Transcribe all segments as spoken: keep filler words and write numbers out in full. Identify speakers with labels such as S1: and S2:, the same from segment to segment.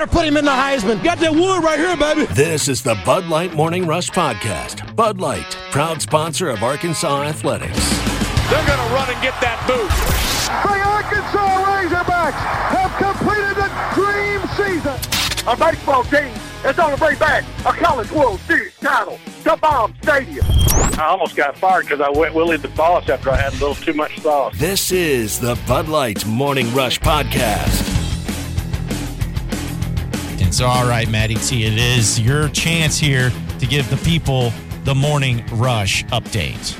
S1: better put him in the Heisman.
S2: Got that wood right here, baby.
S3: This is the Bud Light Morning Rush Podcast. Bud Light, proud sponsor of Arkansas Athletics.
S2: They're going to run and get that boot.
S4: The Arkansas Razorbacks have completed the dream season.
S5: A baseball team is on the way back a College World Series title to Baum Stadium.
S6: I almost got fired because I went Willie the Boss after I had a little too much sauce.
S3: This is the Bud Light Morning Rush Podcast.
S7: And so, all right, Maddie T, it is your chance here to give the people the Morning Rush update.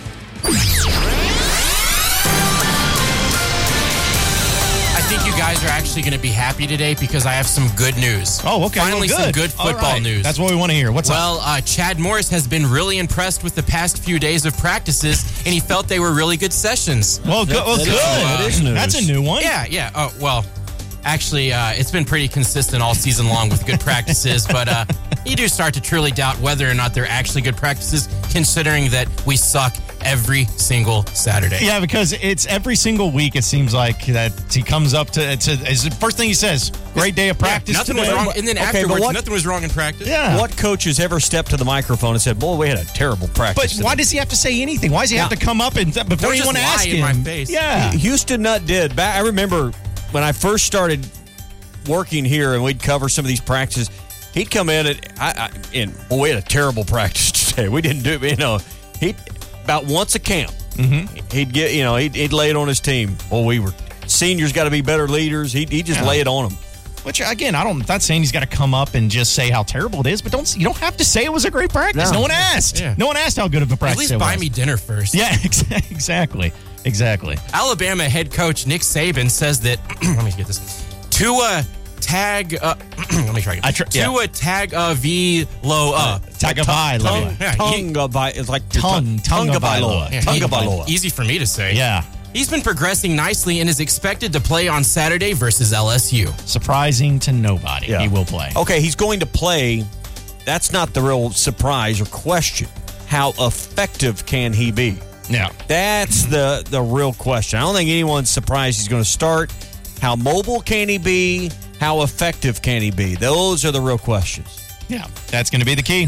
S8: I think you guys are actually going to be happy today because I have some good news.
S7: Oh, okay.
S8: Finally,
S7: well, good.
S8: some good football
S7: right.
S8: news.
S7: That's what we want to hear. What's
S8: well,
S7: up?
S8: Well, uh, Chad Morris has been really impressed with the past few days of practices, and he felt they were really good sessions.
S7: Well, good. Well,
S8: that,
S7: good.
S8: that
S7: uh, is news. That's a new one.
S8: Yeah, yeah. Oh, well, actually, uh, it's been pretty consistent all season long with good practices, but uh, you do start to truly doubt whether or not they're actually good practices, considering that we suck every single Saturday.
S7: Yeah, because it's every single week. It seems like that he comes up to to is the first thing he says. Great day of practice.
S8: Yeah, nothing
S7: today.
S8: was wrong, and then
S9: okay,
S8: afterwards,
S9: what,
S8: nothing was wrong in practice.
S7: Yeah.
S9: What coach has ever stepped to the microphone and said, "Boy, we had a terrible practice"?
S7: But
S9: today.
S7: why does he have to say anything? Why does he
S9: yeah.
S7: have to come up and before
S8: Don't
S7: anyone
S8: just
S7: ask
S8: lie
S7: him?
S8: in my face.
S7: Yeah,
S9: Houston Nutt did. Back, I remember when I first started working here and we'd cover some of these practices. He'd come in and I, I and boy, we had a terrible practice today. We didn't do, you know, he about once a camp. Mm-hmm. He'd get, you know, he'd, he'd lay it on his team. Well, we were seniors, got to be better leaders. He'd, he'd just
S7: yeah.
S9: lay it on them.
S7: Which again, I don't. I'm not saying he's got to come up and just say how terrible it is, but don't you don't have to say it was a great practice. No, no one asked.
S8: Yeah.
S7: No one asked how good of a practice.
S8: At least
S7: it
S8: buy
S7: was.
S8: me dinner first.
S7: Yeah, exactly, exactly.
S8: Alabama head coach Nick Saban says that. Let me get this. Tua tag. Uh, let me try again.
S7: I tr- yeah.
S8: Tua tag uh, v lo uh.
S7: Tagabailoa.
S8: Yeah, he-
S9: Tunga, it's like
S7: Tongue,
S9: Tunga Bailoa.
S8: Yeah,
S9: Tunga
S8: he-
S9: Bailoa.
S8: Easy for me to say.
S7: Yeah.
S8: He's been progressing nicely and is expected to play on Saturday versus L S U.
S7: Surprising to nobody.
S9: Yeah.
S7: He will play.
S9: Okay, he's going to play. That's not the real surprise or question. How effective can he be?
S7: Yeah.
S9: That's the, the real question. I don't think anyone's surprised he's going to start. How mobile can he be? How effective can he be? Those are the real questions.
S7: Yeah. That's going to be the key.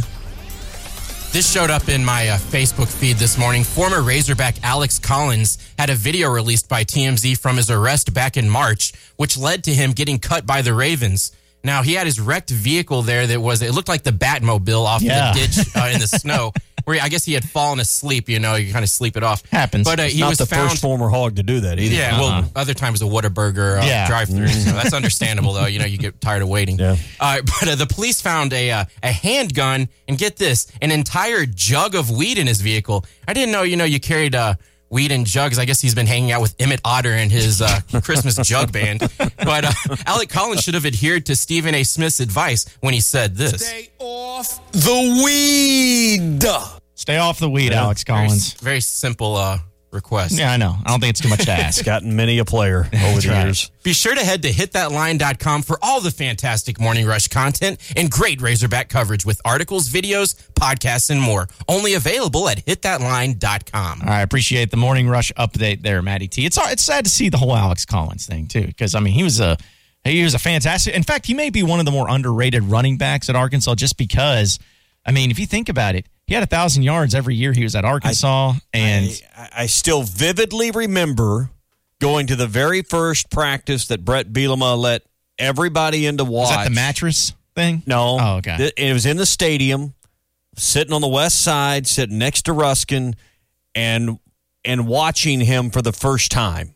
S8: This showed up in my uh, Facebook feed this morning. Former Razorback Alex Collins had a video released by T M Z from his arrest back in March, which led to him getting cut by the Ravens. Now, he had his wrecked vehicle there that was, it looked like the Batmobile off
S7: Yeah.
S8: the ditch uh, in the snow, where I guess he had fallen asleep, you know, you kind of sleep it off.
S7: Happens.
S8: But uh,
S9: It's
S8: he
S9: not
S8: was
S9: the
S8: found.
S9: first former hog to do that either.
S8: Yeah, well,
S7: Uh-uh.
S8: other times a Whataburger uh,
S7: Yeah.
S8: drive-through. So that's understandable, though. You know, you get tired of waiting.
S9: Yeah.
S8: Uh, but uh, the police found a uh, a handgun, and get this, an entire jug of weed in his vehicle. I didn't know, you know, you carried uh, weed in jugs. I guess he's been hanging out with Emmett Otter and his uh, Christmas jug band. But uh, Alec Collins should have adhered to Stephen A. Smith's advice when he said this.
S2: Stay off the weed.
S7: Stay off the weed,
S9: Yeah.
S7: Alex
S8: Very,
S7: Collins.
S8: very simple uh, request.
S7: Yeah, I know. I don't think it's too much to ask.
S9: Gotten many a player over
S7: That's
S9: the
S7: right.
S9: years.
S8: Be sure to head to hit that line dot com for all the fantastic Morning Rush content and great Razorback coverage with articles, videos, podcasts, and more. Only available at hit that line dot com.
S7: All right, appreciate the Morning Rush update there, Matty T. It's it's sad to see the whole Alex Collins thing too, because I mean he was a he was a fantastic. In fact, he may be one of the more underrated running backs at Arkansas, just because. I mean, if you think about it, he had a thousand yards every year he was at Arkansas,
S9: I,
S7: and
S9: I, I still vividly remember going to the very first practice that Brett Bielema let everybody in to watch.
S7: was that the mattress thing?
S9: No.
S7: Oh, okay.
S9: Th- It was in the stadium, sitting on the west side, sitting next to Ruskin, and and watching him for the first time.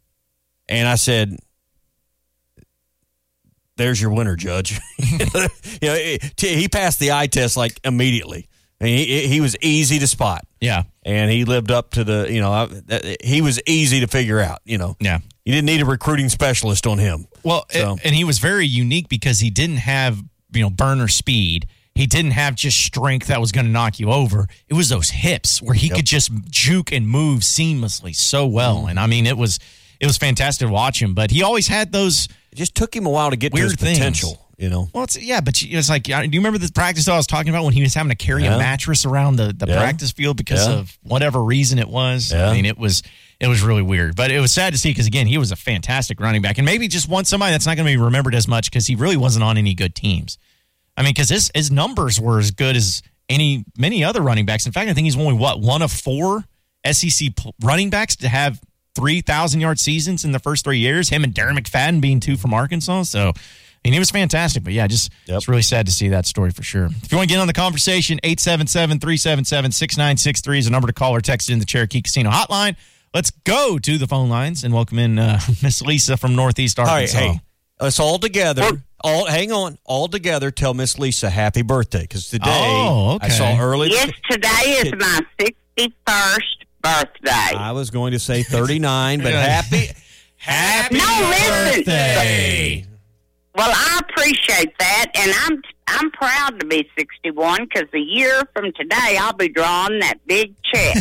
S9: And I said, there's your winner, Judge. you know, he passed the eye test like immediately. I mean, he, he was easy to spot.
S7: Yeah.
S9: And he lived up to the, you know, he was easy to figure out, you know.
S7: Yeah.
S9: You didn't need a recruiting specialist on him.
S7: Well,
S9: So-
S7: and he was very unique because he didn't have, you know, burner speed. He didn't have just strength that was going to knock you over. It was those hips where he
S9: Yep.
S7: could just juke and move seamlessly so well.
S9: Mm.
S7: And I mean, it was it was fantastic to watch him. But he always had those.
S9: It just took him a while to get
S7: Weird
S9: to his
S7: things.
S9: potential, you know.
S7: Well, it's, yeah, but it's like, do you remember the practice that I was talking about when he was having to carry
S9: Yeah.
S7: a mattress around the, the
S9: Yeah.
S7: practice field because
S9: Yeah.
S7: of whatever reason it was?
S9: Yeah.
S7: I mean, it was it was really weird. But it was sad to see because, again, he was a fantastic running back. And maybe just want somebody that's not going to be remembered as much because he really wasn't on any good teams. I mean, because his, his numbers were as good as any many other running backs. In fact, I think he's only, what, one of four S E C running backs to have three thousand-yard seasons in the first three years, him and Darren McFadden being two from Arkansas. So, I mean, he was fantastic. But, yeah, just yep. It's really sad to see that story for sure. If you want to get on the conversation, eight seven seven, three seven seven, six nine six three is the number to call or text in the Cherokee Casino hotline. Let's go to the phone lines and welcome in uh, Miss Lisa from Northeast Arkansas.
S9: All right, hey, us all together, all hang on, all together tell Miss Lisa happy birthday because today
S7: oh, okay.
S9: I saw early.
S1: Yes, today is my sixty-first birthday.
S9: I was going to say thirty-nine, but happy, happy
S1: no, listen.
S9: birthday.
S1: Well, I appreciate that, and I'm I'm proud to be sixty-one because a year from today I'll be drawing that big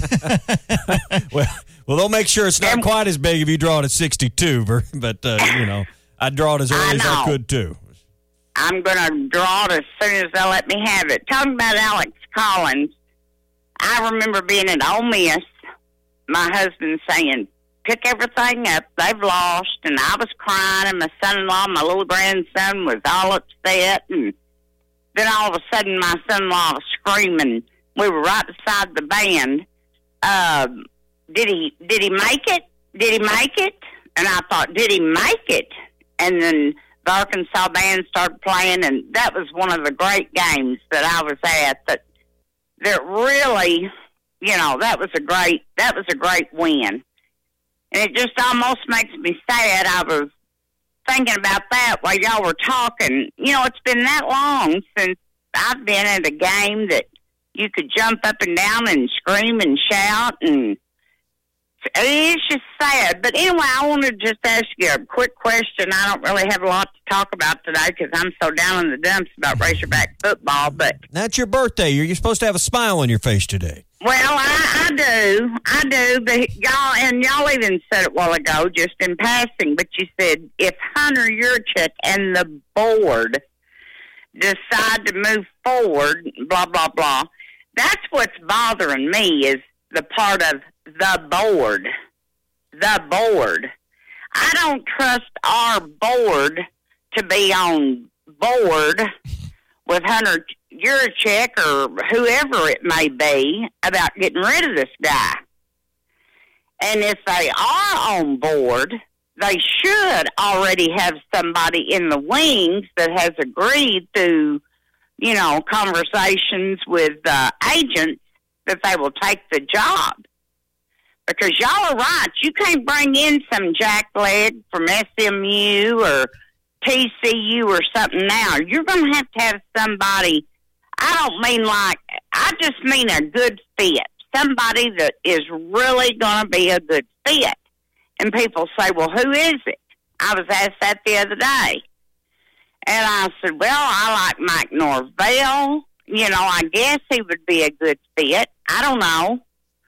S1: check.
S9: well, well, they'll make sure it's not
S1: and,
S9: quite as big if you draw it at sixty-two, but uh, you know, I'd draw it as early I as I could too.
S1: I'm going to draw it as soon as they'll let me have it. Talking about Alex Collins, I remember being at Ole Miss, my husband saying, pick everything up, they've lost, and I was crying, and my son-in-law, my little grandson, was all upset, and then all of a sudden my son-in-law was screaming. We were right beside the band. Uh, did he did he make it? Did he make it? And I thought, did he make it? And then the Arkansas band started playing, and that was one of the great games that I was at. That that really, you know, that was a great that was a great win. And it just almost makes me sad. I was thinking about that while y'all were talking. You know, it's been that long since I've been at a game that you could jump up and down and scream and shout, and it's just sad. But anyway, I wanted to just ask you a quick question. I don't really have a lot to talk about today because I'm so down in the dumps about Razorback football. But
S9: that's your birthday. You're, you're supposed to have a smile on your face today.
S1: Well, I, I do. I do. But y'all, and y'all even said it a while ago, just in passing, but you said if Hunter Yurchuk and the board decide to move forward, blah, blah, blah, that's what's bothering me is the part of the board. The board. I don't trust our board to be on board with Hunter Yurchuk or whoever it may be about getting rid of this guy. And if they are on board, they should already have somebody in the wings that has agreed to, you know, conversations with uh, agents that they will take the job. Because y'all are right. You can't bring in some jackleg from S M U or T C U or something now. You're going to have to have somebody, I don't mean like, I just mean a good fit. Somebody that is really going to be a good fit. And people say, well, who is it? I was asked that the other day. And I said, well, I like Mike Norvell. You know, I guess he would be a good fit. I don't know.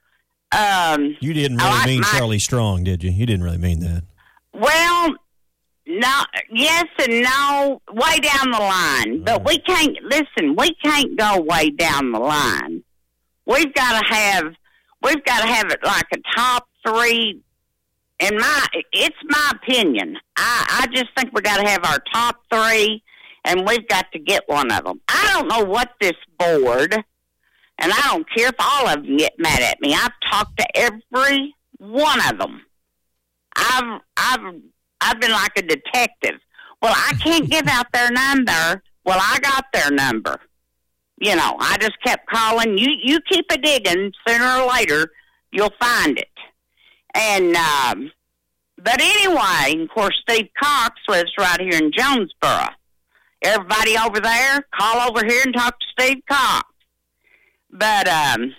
S1: Um,
S9: you didn't really like mean Mike. Charlie Strong, did you? You didn't really mean that.
S1: Well, no, yes and no, way down the line. But we can't, listen, we can't go way down the line. We've got to have, we've got to have it like a top three. In my, it's my opinion. I, I just think we got to have our top three, and we've got to get one of them. I don't know what this board, and I don't care if all of them get mad at me. I've talked to every one of them. I've, I've, I've been like a detective. Well, I can't give out their number. Well, I got their number. You know, I just kept calling. You, you keep a digging. Sooner or later, you'll find it. And, um, but anyway, of course, Steve Cox lives right here in Jonesboro. Everybody over there, call over here and talk to Steve Cox. But, um,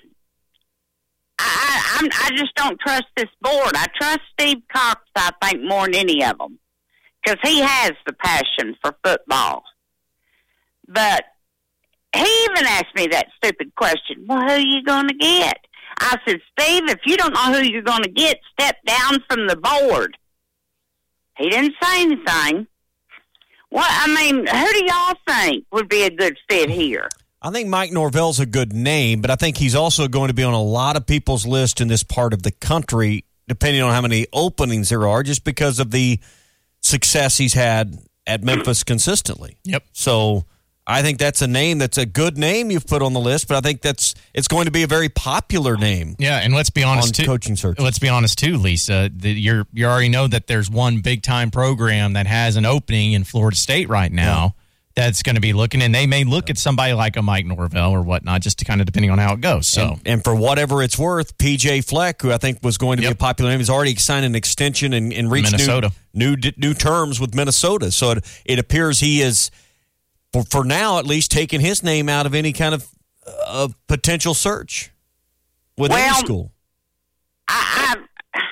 S1: I, I, I just don't trust this board. I trust Steve Cox, I think, more than any of them. Because he has the passion for football. But he even asked me that stupid question, well, who are you going to get? I said, Steve, if you don't know who you're going to get, step down from the board. He didn't say anything. What, I mean, who do y'all think would be a good fit here?
S9: I think Mike Norvell's a good name, but I think he's also going to be on a lot of people's list in this part of the country depending on how many openings there are, just because of the success he's had at Memphis consistently.
S7: Yep.
S9: So I think that's a name that's a good name you've put on the list, but I think that's it's going to be a very popular name.
S7: Yeah, and let's be honest,
S9: on
S7: too,
S9: coaching search.
S7: Let's be honest too, Lisa. The, you're you already know that there's one big time program that has an opening in Florida State right now. Yeah. That's going to be looking, and they may look at somebody like a Mike Norvell or whatnot, just to kind of depending on how it goes. So,
S9: and, and for whatever it's worth, P J Fleck, who I think was going to yep. be a popular name, has already signed an extension and, and reached
S7: Minnesota.
S9: New, new new terms with Minnesota. So it, it appears he is, for, for now at least, taking his name out of any kind of uh, potential search with
S1: well,
S9: any school.
S1: I, I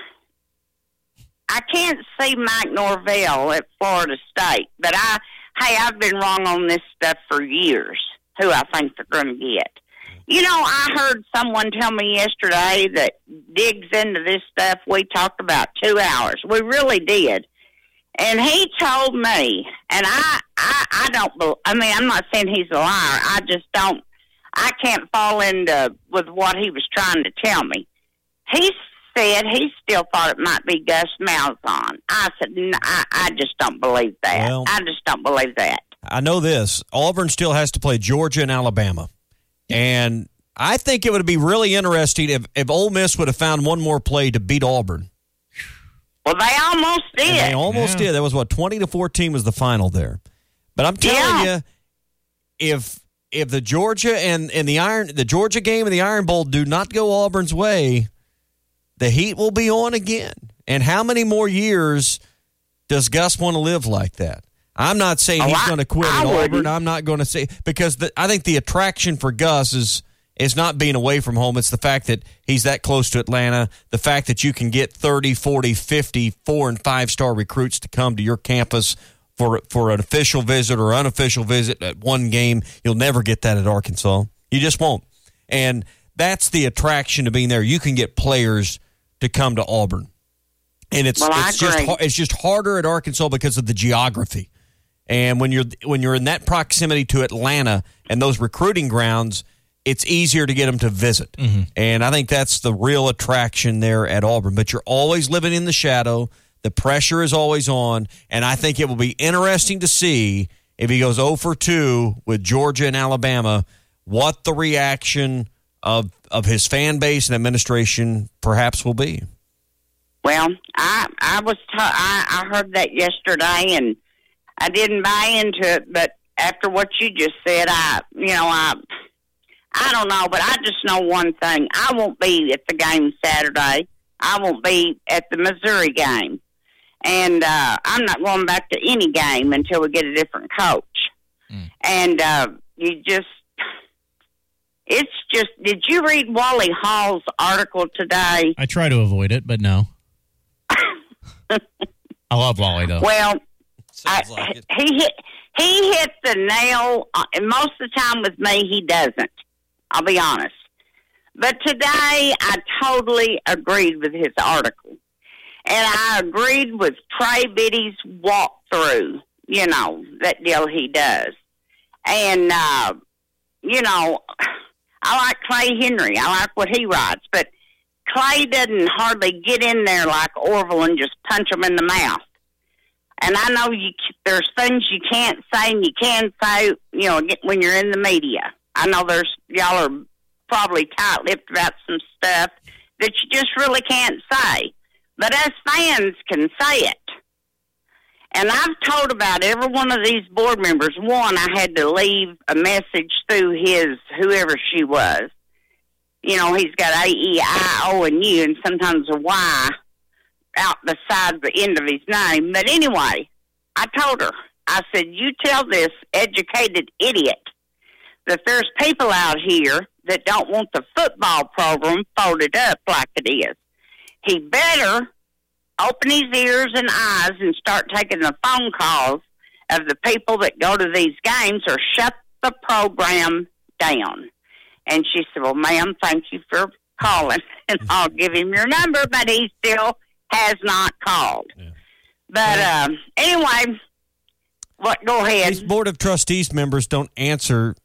S1: I can't see Mike Norvell at Florida State, but I. Hey, I've been wrong on this stuff for years, who I think they're going to get. You know, I heard someone tell me yesterday that digs into this stuff. We talked about two hours. We really did. And he told me, and I, I, I don't, I mean, I'm not saying he's a liar. I just don't, I can't fall into with what he was trying to tell me. He said he still thought it might be Gus Malzahn. I said, no, I, I just don't believe that. Well, I just don't believe that.
S9: I know this. Auburn still has to play Georgia and Alabama. And I think it would be really interesting if, if Ole Miss would have found one more play to beat Auburn.
S1: Well, they almost did.
S9: And they almost yeah. did. That was, what, twenty to fourteen was the final there. But I'm telling yeah. you, if if the Georgia and, and the Iron the Georgia game and the Iron Bowl do not go Auburn's way, the heat will be on again. And how many more years does Gus want to live like that? I'm not saying
S1: oh,
S9: he's
S1: I,
S9: going to quit
S1: I
S9: at
S1: wouldn't.
S9: Auburn. I'm not going to say – because the, I think the attraction for Gus is is not being away from home. It's the fact that he's that close to Atlanta, the fact that you can get thirty, forty, fifty, four- and five-star recruits to come to your campus for, for an official visit or unofficial visit at one game. You'll never get that at Arkansas. You just won't. And that's the attraction to being there. You can get players – to come to Auburn. And it's
S1: well,
S9: it's just it's just harder at Arkansas because of the geography. And when you're when you're in that proximity to Atlanta and those recruiting grounds, it's easier to get them to visit. Mm-hmm. And I think that's the real attraction there at Auburn. But you're always living in the shadow. The pressure is always on. And I think it will be interesting to see if he goes oh for two with Georgia and Alabama, what the reaction of of his fan base and administration perhaps will be.
S1: Well, I I was t- I, I heard that yesterday, and I didn't buy into it. But after what you just said, I you know I I don't know, but I just know one thing: I won't be at the game Saturday. I won't be at the Missouri game, and uh, I'm not going back to any game until we get a different coach. Mm. And uh, you just. It's just, did you read Wally Hall's article today?
S7: I try to avoid it, but no. I love Wally, though.
S1: Well, I,
S9: like it.
S1: he hit he hit the nail, and most of the time with me, he doesn't. I'll be honest. But today, I totally agreed with his article. And I agreed with Trey Biddy's walkthrough, you know, that deal he does. And, uh, you know... I like Clay Henry. I like what he writes, but Clay doesn't hardly get in there like Orville and just punch him in the mouth. And I know you there's things you can't say and you can say, you know, when you're in the media. I know there's y'all are probably tight-lipped about some stuff that you just really can't say. But us fans can say it. And I've told about every one of these board members. One, I had to leave a message through his, whoever she was. You know, he's got A, E, I, O, and U, and sometimes a Y out beside the end of his name. But anyway, I told her, I said, you tell this educated idiot that there's people out here that don't want the football program folded up like it is. He better open his ears and eyes and start taking the phone calls of the people that go to these games or shut the program down. And she said, well, ma'am, thank you for calling. And I'll give him your number, but he still has not called. Yeah. But um, anyway, what? Go ahead.
S9: These Board of Trustees members don't answer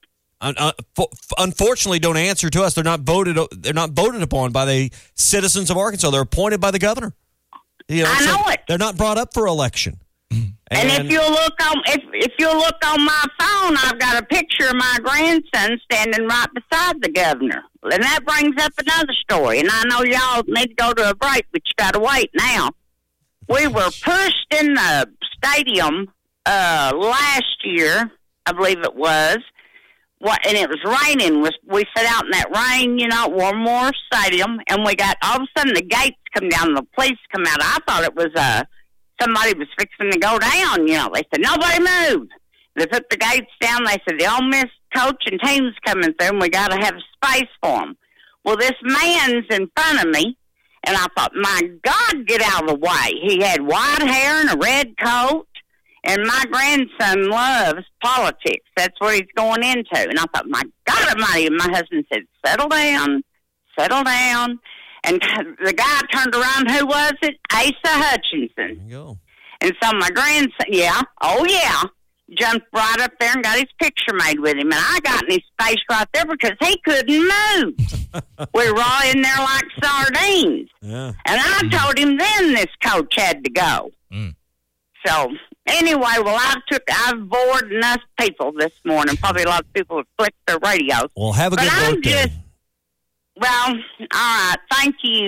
S9: uh, unfortunately don't answer to us. They're not voted. They're not voted upon by the citizens of Arkansas. They're appointed by the governor. You know,
S1: I know
S9: so
S1: it.
S9: They're not brought up for election.
S1: And, and if you look on if if you look on my phone, I've got a picture of my grandson standing right beside the governor. And that brings up another story. And I know y'all need to go to a break, but you got to wait now. We were pushed in the stadium uh, last year, I believe it was. What, and it was raining. We, we sat out in that rain, you know, at Warmore Stadium, and we got, all of a sudden, the gates come down, the police come out. I thought it was uh, somebody was fixing to go down, you know. They said, nobody move. They put the gates down. They said, the Ole Miss coach and team's coming through, and we got to have space for them. Well, this man's in front of me, and I thought, my God, get out of the way. He had white hair and a red coat. And my grandson loves politics. That's what he's going into. And I thought, my God Almighty. And my husband said, settle down, settle down. And the guy turned around. Who was it? Asa Hutchinson.
S9: There you go.
S1: And so my grandson, yeah, oh, yeah, jumped right up there and got his picture made with him. And I got in his face right there because he couldn't move. We were all in there like sardines.
S9: Yeah.
S1: And I told him then this coach had to go.
S7: Mm.
S1: So... Anyway, well, I took, I've bored enough people this morning. Probably a lot of people have clicked their radios.
S9: Well, have a
S1: but
S9: good
S1: I'm
S9: birthday.
S1: Just, well, all right. Thank you.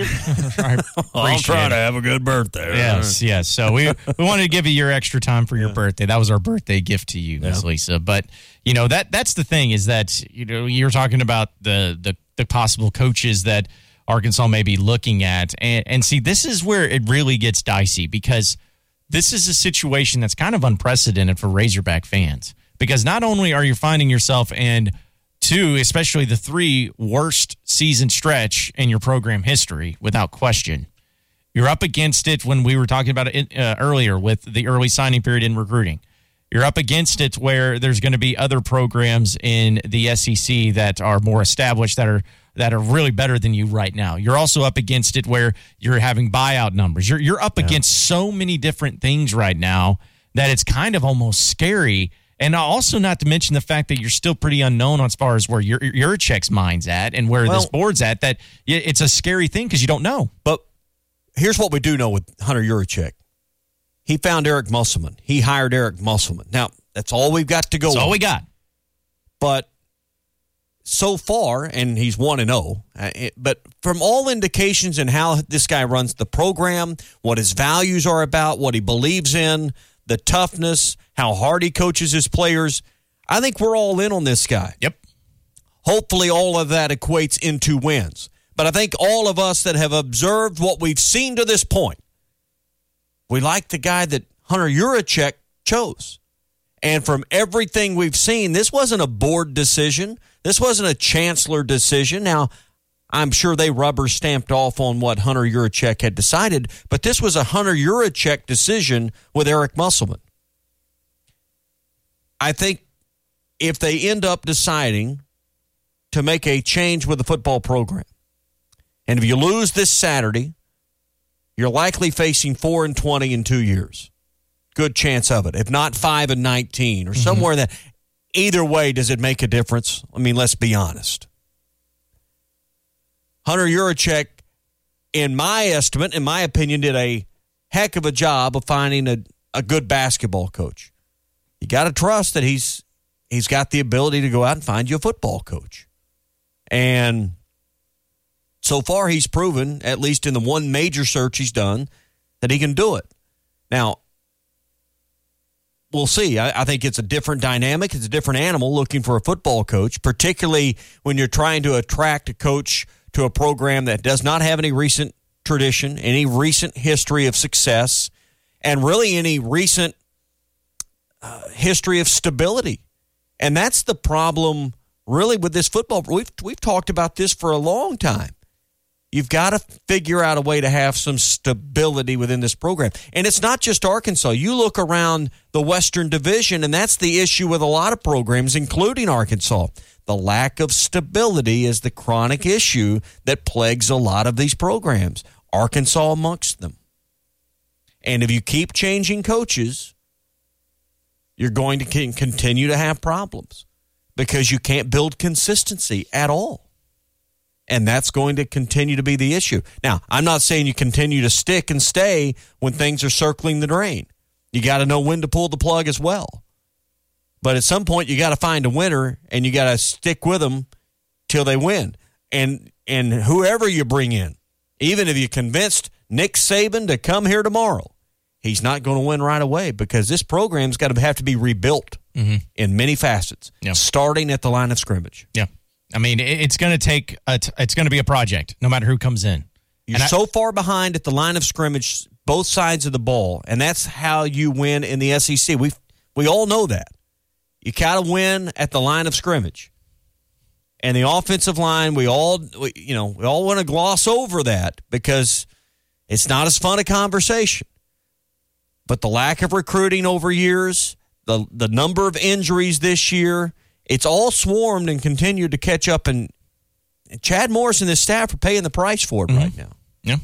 S9: I'm trying to have a good birthday.
S7: Yes, yes. So we we wanted to give you your extra time for your
S9: Yeah.
S7: birthday. That was our birthday gift to you, Miss
S9: Yeah.
S7: Lisa. But you know that that's the thing is that you know you're talking about the the, the possible coaches that Arkansas may be looking at, and and see this is where it really gets dicey because. This is a situation that's kind of unprecedented for Razorback fans because not only are you finding yourself in two, especially the three worst season stretch in your program history, without question. You're up against it when we were talking about it uh, earlier with the early signing period in recruiting. You're up against it where there's going to be other programs in the S E C that are more established that are that are really better than you right now. You're also up against it where you're having buyout numbers. You're you're up yeah. against so many different things right now that it's kind of almost scary. And also not to mention the fact that you're still pretty unknown as far as where your your check's mind's at and where
S9: well,
S7: this board's at. That it's a scary thing because you don't know.
S9: But here's what we do know with Hunter Yurachek. He found Eric Musselman. He hired Eric Musselman. Now, that's all we've got to go
S7: That's
S9: on.
S7: all we got.
S9: But so far, and he's one and oh, but from all indications in how this guy runs the program, what his values are about, what he believes in, the toughness, how hard he coaches his players, I think we're all in on this guy.
S7: Yep.
S9: Hopefully all of that equates into wins. But I think all of us that have observed what we've seen to this point, we like the guy that Hunter Yurachek chose. And from everything we've seen, this wasn't a board decision. This wasn't a chancellor decision. Now, I'm sure they rubber stamped off on what Hunter Yurachek had decided, but this was a Hunter Yurachek decision with Eric Musselman. I think if they end up deciding to make a change with the football program, and if you lose this Saturday, you're likely facing four and twenty in two years. Good chance of it. If not five and nineteen or mm-hmm. somewhere in that. Either way, does it make a difference? I mean, let's be honest. Hunter Yurachek, in my estimate, in my opinion, did a heck of a job of finding a, a good basketball coach. You got to trust that he's he's got the ability to go out and find you a football coach. And so far, he's proven, at least in the one major search he's done, that he can do it. Now, we'll see. I, I think it's a different dynamic. It's a different animal looking for a football coach, particularly when you're trying to attract a coach to a program that does not have any recent tradition, any recent history of success, and really any recent uh, history of stability. And that's the problem really with this football. We've, we've talked about this for a long time. You've got to figure out a way to have some stability within this program. And it's not just Arkansas. You look around the Western Division, and that's the issue with a lot of programs, including Arkansas. The lack of stability is the chronic issue that plagues a lot of these programs, Arkansas amongst them. And if you keep changing coaches, you're going to continue to have problems. because you can't build consistency at all. And that's going to continue to be the issue. Now, I'm not saying you continue to stick and stay when things are circling the drain. You got to know when to pull the plug as well. But at some point, you got to find a winner, and you got to stick with them till they win. And and whoever you bring in, even if you convinced Nick Saban to come here tomorrow, he's not going to win right away because this program's got to have to be rebuilt mm-hmm. in many facets,
S7: yeah.
S9: starting at the line of scrimmage.
S7: Yeah. I mean, it's going to take, a t- it's going to be a project, no matter who comes in.
S9: You're I, so far behind at the line of scrimmage, both sides of the ball, and that's how you win in the S E C. We we all know that. You got to win at the line of scrimmage. And the offensive line, we all, we, you know, we all want to gloss over that because it's not as fun a conversation. But the lack of recruiting over years, the the number of injuries this year, it's all swarmed and continued to catch up. And, and Chad Morris and his staff are paying the price for it mm-hmm. right now.
S7: Yeah.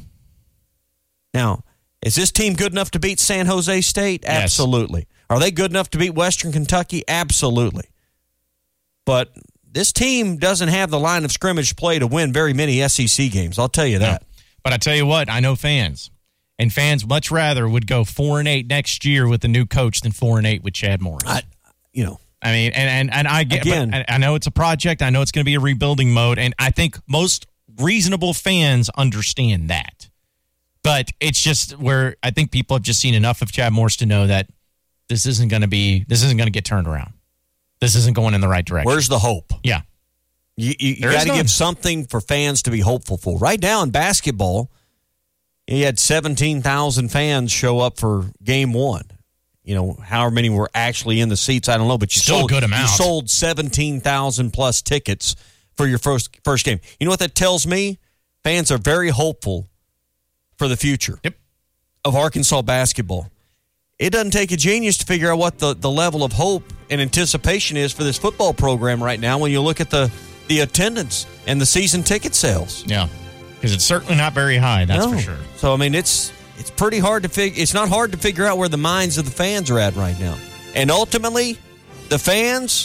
S9: Now, is this team good enough to beat San Jose State?
S7: Yes.
S9: Absolutely. Are they good enough to beat Western Kentucky? Absolutely. But this team doesn't have the line of scrimmage play to win very many S E C games. I'll tell you that.
S7: No. But I tell you what, I know fans. And fans much rather would go four and eight next year with the new coach than four and eight with Chad Morris.
S9: I, you know,
S7: I mean, and and, and I get,
S9: again,
S7: but I know it's a project. I know it's going to be a rebuilding mode, and I think most reasonable fans understand that. But it's just where I think people have just seen enough of Chad Morris to know that this isn't going to be, this isn't going to get turned around. This isn't going in the right direction.
S9: Where's the hope?
S7: Yeah,
S9: you you, you got to give something for fans to be hopeful for. Right now in basketball, you had seventeen thousand fans show up for game one. You know, however many were actually in the seats, I don't know, but you
S7: Still
S9: sold
S7: a good amount.
S9: You sold seventeen thousand plus tickets for your first first game. You know what that tells me? Fans are very hopeful for the future
S7: yep.
S9: of Arkansas basketball. It doesn't take a genius to figure out what the, the level of hope and anticipation is for this football program right now when you look at the, the attendance and the season ticket sales.
S7: Yeah, because it's certainly not very high, that's
S9: no.
S7: for sure.
S9: So, I mean, it's it's pretty hard to figure. It's not hard to figure out where the minds of the fans are at right now. And ultimately, the fans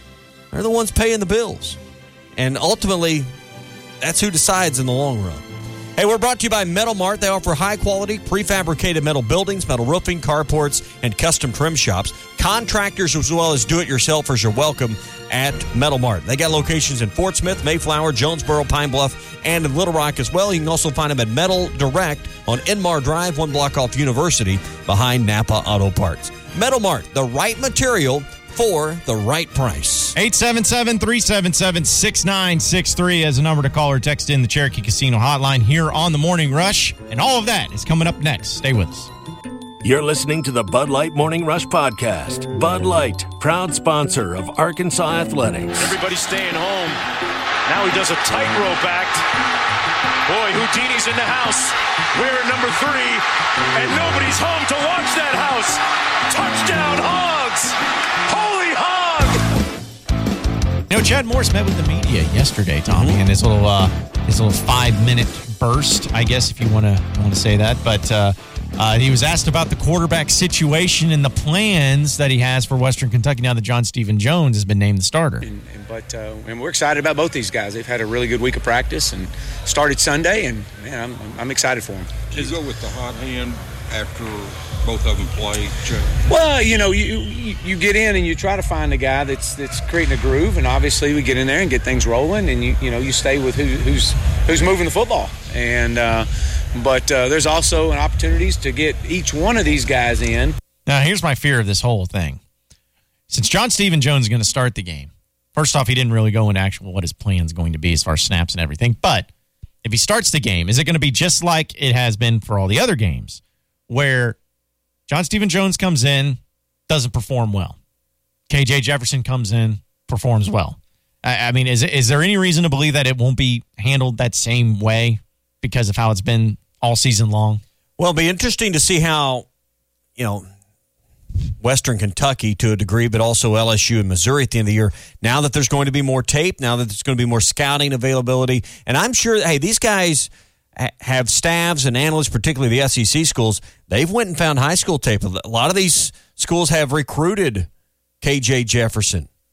S9: are the ones paying the bills. And ultimately, that's who decides in the long run. Hey, we're brought to you by Metal Mart. They offer high-quality, prefabricated metal buildings, metal roofing, carports, and custom trim shops. Contractors as well as do-it-yourselfers are welcome at Metal Mart. They got locations in Fort Smith, Mayflower, Jonesboro, Pine Bluff, and in Little Rock as well. You can also find them at Metal Direct on Enmar Drive, one block off University, behind Napa Auto Parts. Metal Mart, the right material for the right price.
S7: eight seven seven, three seven seven, six nine six three as a number to call or text in the Cherokee Casino hotline here on the Morning Rush. And all of that is coming up next. Stay with us.
S3: You're listening to the Bud Light Morning Rush Podcast. Bud Light, proud sponsor of Arkansas Athletics.
S2: Everybody's staying home. Now he does a tightrope act. Boy, Houdini's in the house. We're at number three, and nobody's home to watch that house. Touchdown, Hogs! Holy Hog!
S7: You know, Chad Morris met with the media yesterday, Tommy, and his little uh, his little five minute burst, I guess, if you want to want to say that. But uh, uh, he was asked about the quarterback situation and the plans that he has for Western Kentucky now that John Stephen Jones has been named the starter.
S10: And, and, but uh, and we're excited about both these guys. They've had a really good week of practice and started Sunday, and man, I'm, I'm excited for them.
S11: Did you go with the hot hand after both of them play?
S10: Well, you know, you, you you get in and you try to find a guy that's that's creating a groove, and obviously we get in there and get things rolling, and you you know you stay with who, who's who's moving the football, and uh, but uh, there's also an opportunities to get each one of these guys in.
S7: Now, here's my fear of this whole thing. Since John Stephen Jones is going to start the game, first off, he didn't really go into actual what his plan is going to be as far as snaps and everything. But if he starts the game, is it going to be just like it has been for all the other games, where John Stephen Jones comes in, doesn't perform well. K J Jefferson comes in, performs well. I, I mean, is is there any reason to believe that it won't be handled that same way because of how it's been all season long?
S9: Well, it'll be interesting to see how, you know, Western Kentucky to a degree, but also L S U and Missouri at the end of the year, now that there's going to be more tape, now that there's going to be more scouting availability. And I'm sure, hey, these guys have staffs and analysts, particularly the S E C schools. They've went and found high school tape. A lot of these schools have recruited K J Jefferson.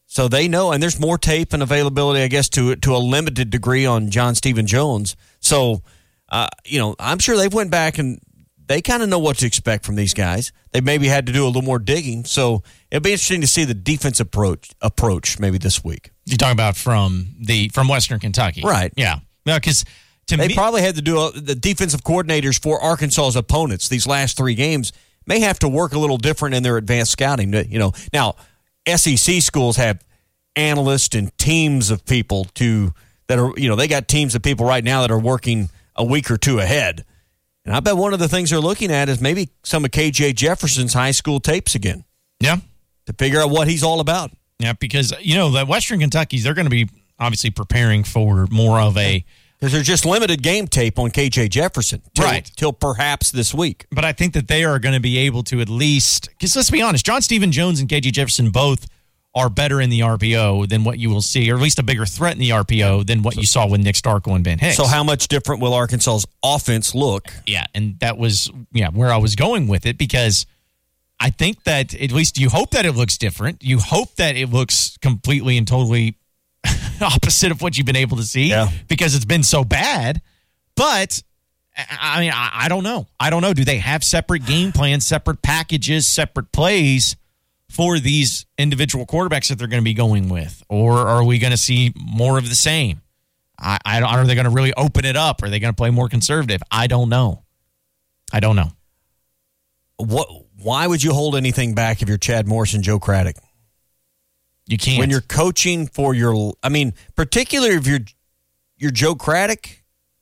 S9: So they know, and there's more tape and availability, I guess, to to a limited degree on John Stephen Jones. So, uh, you know, I'm sure they've went back and they kind of know what to expect from these guys. They maybe had to do a little more digging. So it'll be interesting to see the defense approach approach maybe this week.
S7: You're talking about from the from Western Kentucky,
S9: right?
S7: Yeah, because to
S9: they
S7: me,
S9: probably had to do a, the defensive coordinators for Arkansas's opponents these last three games may have to work a little different in their advanced scouting. You know, now S E C schools have analysts and teams of people to that are, you know, they got teams of people right now that are working a week or two ahead. And I bet one of the things they're looking at is maybe some of K J Jefferson's high school tapes again.
S7: Yeah.
S9: To figure out what he's all about.
S7: Yeah, because, you know, the Western Kentucky's, they're going to be obviously preparing for more of a...
S9: Because there's just limited game tape on K J Jefferson. Till,
S7: right.
S9: Till perhaps this week.
S7: But I think that they are going to be able to at least... Because let's be honest, John Stephen Jones and K J Jefferson both are better in the R P O than what you will see, or at least a bigger threat in the R P O than what you saw with Nick Starkel and Ben Hicks.
S9: So how much different will Arkansas's offense look?
S7: Yeah, and that was yeah where I was going with it, because I think that at least you hope that it looks different. You hope that it looks completely and totally opposite of what you've been able to see,
S9: yeah.
S7: because it's been so bad. But, I mean, I, I don't know. I don't know. Do they have separate game plans, separate packages, separate plays for these individual quarterbacks that they're going to be going with? Or are we going to see more of the same? I, I don't, are they going to really open it up? Are they going to play more conservative? I don't know. I don't know.
S9: What? Why would you hold anything back if you're Chad Morris and Joe Craddock?
S7: You can't.
S9: When you're coaching for your, I mean, particularly if you're, you're Joe Craddock,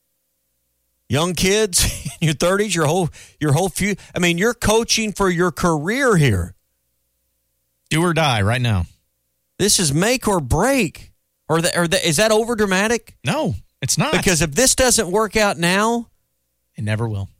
S9: young kids in your thirties, your whole, your whole few, I mean, you're coaching for your career here.
S7: Do or die right now.
S9: This is make or break. Or, the, or the, is that over dramatic?
S7: No, it's not.
S9: Because if this doesn't work out now,
S7: it never will.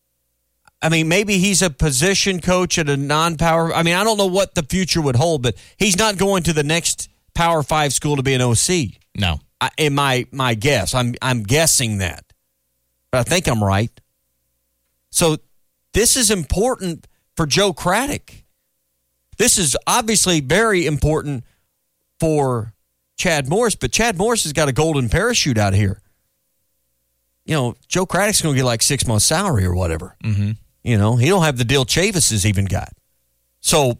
S9: I mean, maybe he's a position coach at a non-power. I mean, I don't know what the future would hold, but he's not going to the next Power Five school to be an O C.
S7: No,
S9: I, in my my guess, I'm I'm guessing that, but I think I'm right. So this is important for Joe Craddock. This is obviously very important for Chad Morris, but Chad Morris has got a golden parachute out here. You know, Joe Craddock's going to get like six months' salary or whatever.
S7: Mm-hmm.
S9: You know, he don't have the deal Chavis has even got. So,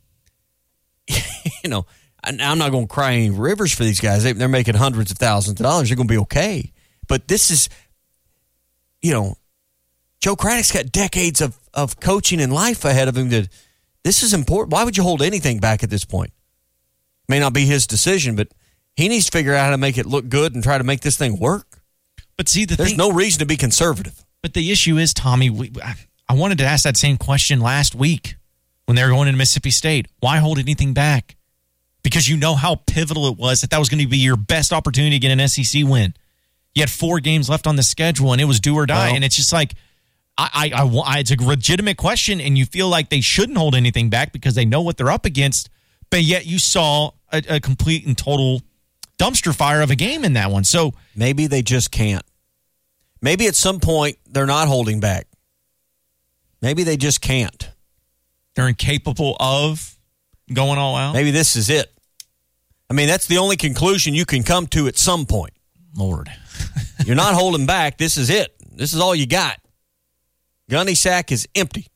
S9: you know, I'm not going to cry any rivers for these guys. They're making hundreds of thousands of dollars. They're going to be okay. But this is, you know, Joe Craddock's got decades of, of coaching and life ahead of him. To, this is important. Why would you hold anything back at this point? May not be his decision, but he needs to figure out how to make it look good and try to make this thing work.
S7: But see, the
S9: There's
S7: thing,
S9: no reason to be conservative.
S7: But the issue is, Tommy, we, I wanted to ask that same question last week when they were going into Mississippi State. Why hold anything back? Because you know how pivotal it was that that was going to be your best opportunity to get an S E C win. You had four games left on the schedule, and it was do or die. Well, and it's just like, I, I, I, it's a legitimate question, and you feel like they shouldn't hold anything back because they know what they're up against. But yet you saw a, a complete and total dumpster fire of a game in that one. So
S9: maybe they just can't. Maybe at some point they're not holding back. Maybe they just can't.
S7: They're incapable of going all out.
S9: Maybe this is it. I mean, that's the only conclusion you can come to at some point.
S7: Lord.
S9: You're not holding back. This is it. This is all you got. Gunny sack is empty.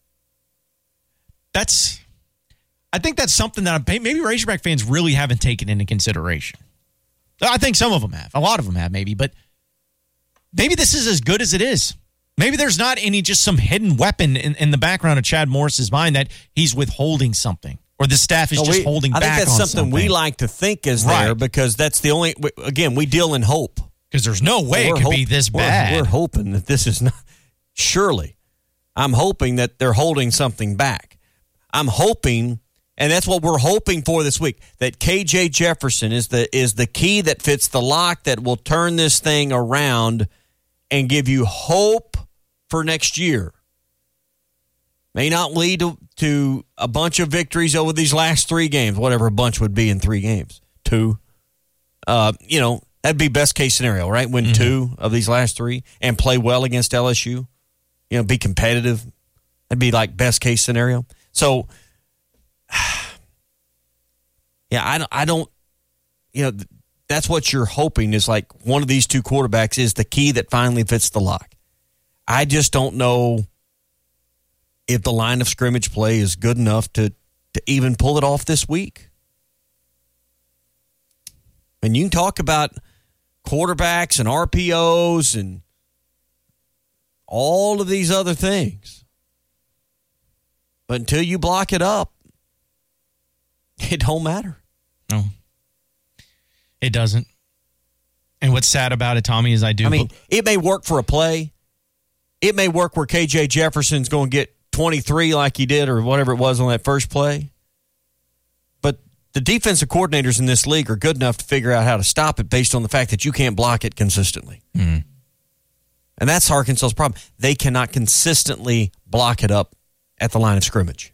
S7: That's, I think that's something that maybe Razorback fans really haven't taken into consideration. I think some of them have. A lot of them have, maybe. But maybe this is as good as it is. Maybe there's not any, just some hidden weapon in, in the background of Chad Morris's mind that he's withholding something. Or the staff is
S9: no,
S7: just
S9: we,
S7: holding
S9: I
S7: back on
S9: think that's something,
S7: something
S9: we like to think is
S7: right.
S9: there because that's the only, again, we deal in hope.
S7: Because there's no way well, it could hope, be this bad.
S9: We're, we're hoping that this is not, surely. I'm hoping that they're holding something back. I'm hoping, and that's what we're hoping for this week, that K J Jefferson is the is the key that fits the lock that will turn this thing around and give you hope for next year. May not lead to, to a bunch of victories over these last three games, whatever a bunch would be in three games. Two. Uh, you know, that'd be best case scenario, right? Win mm-hmm. two of these last three and play well against L S U. You know, be competitive. That'd be like best case scenario. So, yeah, I don't, I don't, you know, that's what you're hoping is like one of these two quarterbacks is the key that finally fits the lock. I just don't know if the line of scrimmage play is good enough to, to even pull it off this week. And you can talk about quarterbacks and R P Os and all of these other things. But until you block it up, it don't matter.
S7: No. It doesn't. And what's sad about it, Tommy, is I do.
S9: I mean, it may work for a play. It may work where K J Jefferson's going to get twenty-three like he did or whatever it was on that first play. But the defensive coordinators in this league are good enough to figure out how to stop it based on the fact that you can't block it consistently.
S7: Mm.
S9: And that's Arkansas's problem. They cannot consistently block it up at the line of scrimmage.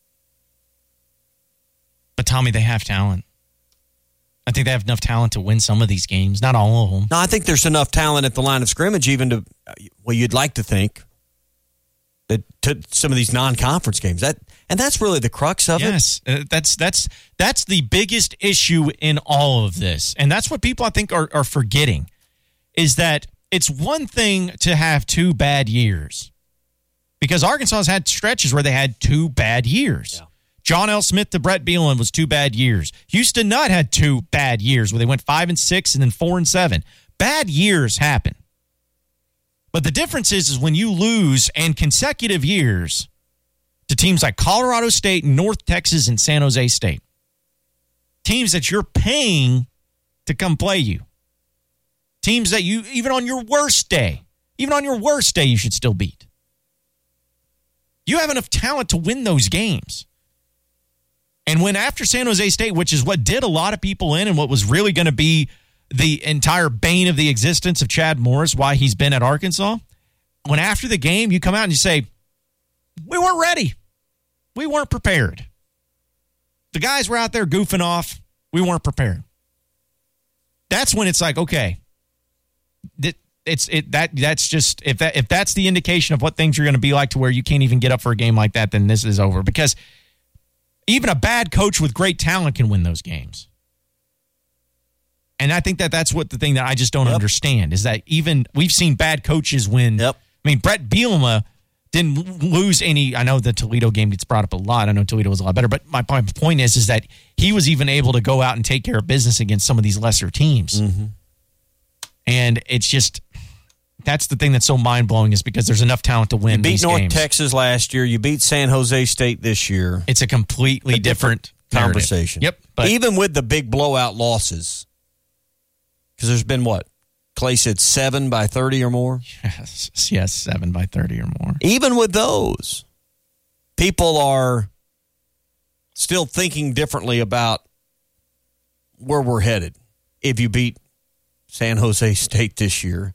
S7: But, Tommy, they have talent. I think they have enough talent to win some of these games. Not all of them.
S9: No, I think there's enough talent at the line of scrimmage even to, well, you'd like to think, that to some of these non-conference games. That And that's really the crux of
S7: yes, it. Yes, uh, that's, that's, that's the biggest issue in all of this. And that's what people, I think, are, are forgetting, is that it's one thing to have two bad years. Because Arkansas has had stretches where they had two bad years. Yeah. John L. Smith to Brett Bielema was two bad years. Houston Nutt had two bad years where they went five and six and then four and seven. Bad years happen. But the difference is, is when you lose and consecutive years to teams like Colorado State, North Texas, and San Jose State. Teams that you're paying to come play you. Teams that you, even on your worst day, even on your worst day, you should still beat. You have enough talent to win those games. And when after San Jose State, which is what did a lot of people in and what was really going to be the entire bane of the existence of Chad Morris, why he's been at Arkansas, when after the game you come out and you say, we weren't ready. We weren't prepared. The guys were out there goofing off. We weren't prepared. That's when it's like, okay, it's it that that's just if that if that's the indication of what things are going to be like to where you can't even get up for a game like that, then this is over. Because even a bad coach with great talent can win those games. And I think that that's what the thing that I just don't yep. understand is that even we've seen bad coaches win.
S9: Yep.
S7: I mean, Brett Bielema didn't lose any. I know the Toledo game gets brought up a lot. I know Toledo was a lot better. But my, my point is, is that he was even able to go out and take care of business against some of these lesser teams.
S9: Mm-hmm.
S7: And it's just, that's the thing that's so mind-blowing is because there's enough talent to win
S9: you beat
S7: these
S9: North
S7: games.
S9: Texas last year. You beat San Jose State this year.
S7: It's a completely
S9: a different, different conversation.
S7: Yep. But
S9: even with the big blowout losses, because there's been what? Clay said seven by thirty or more?
S7: Yes, yes, seven by thirty or more.
S9: Even with those, people are still thinking differently about where we're headed. If you beat San Jose State this year,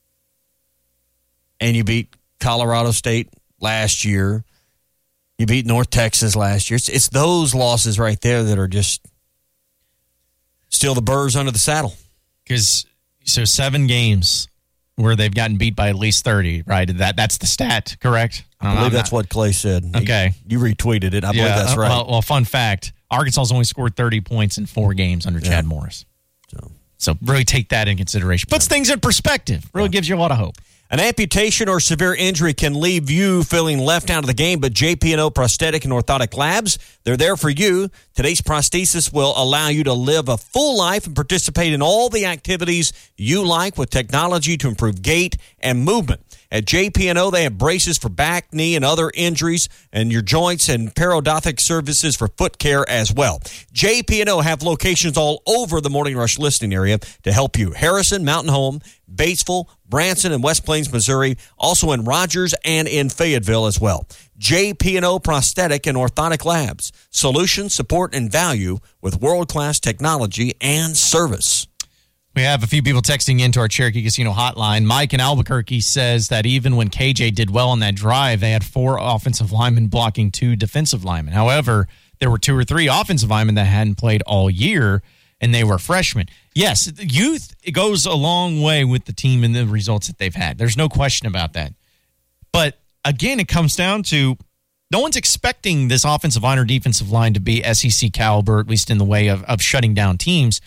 S9: and you beat Colorado State last year, you beat North Texas last year. It's, it's those losses right there that are just still the burrs under the saddle.
S7: Because so seven games where they've gotten beat by at least thirty, right? That that's the stat, correct?
S9: I believe that's not, what Clay said.
S7: Okay,
S9: you, you retweeted it. I yeah, believe that's right.
S7: Well, well, fun fact: Arkansas's only scored thirty points in four games under yeah. Chad Morris.
S9: So,
S7: so really take that in consideration. Puts yeah. things in perspective. Really yeah. gives you a lot of hope.
S9: An amputation or severe injury can leave you feeling left out of the game, but J P and O Prosthetic and Orthotic Labs, they're there for you. Today's prosthesis will allow you to live a full life and participate in all the activities you like with technology to improve gait and movement. At J P and O, they have braces for back, knee, and other injuries, and your joints and periodontic services for foot care as well. J P and O have locations all over the Morning Rush listening area to help you. Harrison, Mountain Home, Batesville, Branson, and West Plains, Missouri, also in Rogers and in Fayetteville as well. J P and O Prosthetic and Orthotic Labs. Solution, support, and value with world-class technology and service.
S7: We have a few people texting into our Cherokee Casino hotline. Mike in Albuquerque says that even when K J did well on that drive, they had four offensive linemen blocking two defensive linemen. However, there were two or three offensive linemen that hadn't played all year, and they were freshmen. Yes, youth it goes a long way with the team and the results that they've had. There's no question about that. But, again, it comes down to no one's expecting this offensive line or defensive line to be S E C caliber, at least in the way of, of shutting down teams.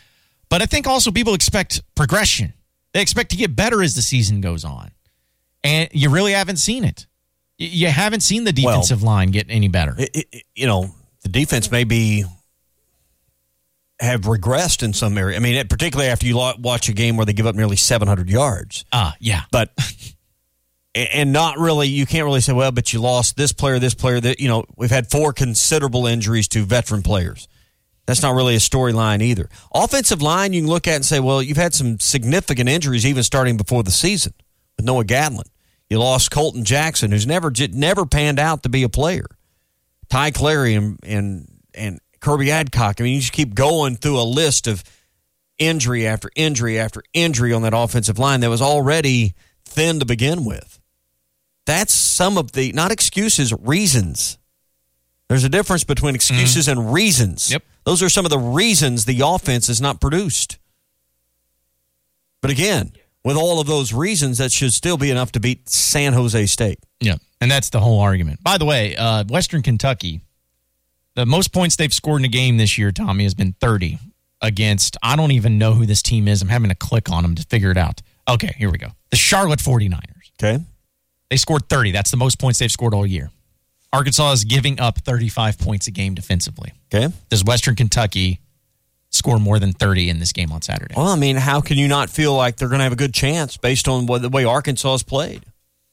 S7: But I think also people expect progression. They expect to get better as the season goes on. And you really haven't seen it. You haven't seen the defensive well, line get any better.
S9: It, it, you know, the defense may be have regressed in some area. I mean, particularly after you watch a game where they give up nearly seven hundred yards.
S7: Ah, uh, yeah.
S9: But and not really, you can't really say, well, but you lost this player, this player. That you know, we've had four considerable injuries to veteran players. That's not really a storyline either. Offensive line, you can look at and say, well, you've had some significant injuries even starting before the season with Noah Gatlin. You lost Colton Jackson, who's never never panned out to be a player. Ty Clary and and and Kirby Adcock. I mean, you just keep going through a list of injury after injury after injury on that offensive line that was already thin to begin with. That's some of the, not excuses, reasons. There's a difference between excuses mm-hmm. and reasons.
S7: Yep.
S9: Those are some of the reasons the offense is not produced. But again, with all of those reasons, that should still be enough to beat San Jose State.
S7: Yeah, and that's the whole argument. By the way, uh, Western Kentucky, the most points they've scored in a game this year, Tommy, has been thirty against, I don't even know who this team is. I'm having to click on them to figure it out. Okay, here we go. The Charlotte forty-niners.
S9: Okay.
S7: They scored thirty. That's the most points they've scored all year. Arkansas is giving up thirty-five points a game defensively.
S9: Okay.
S7: Does Western Kentucky score more than thirty in this game on Saturday?
S9: Well, I mean, how can you not feel like they're going to have a good chance based on what, the way Arkansas has played?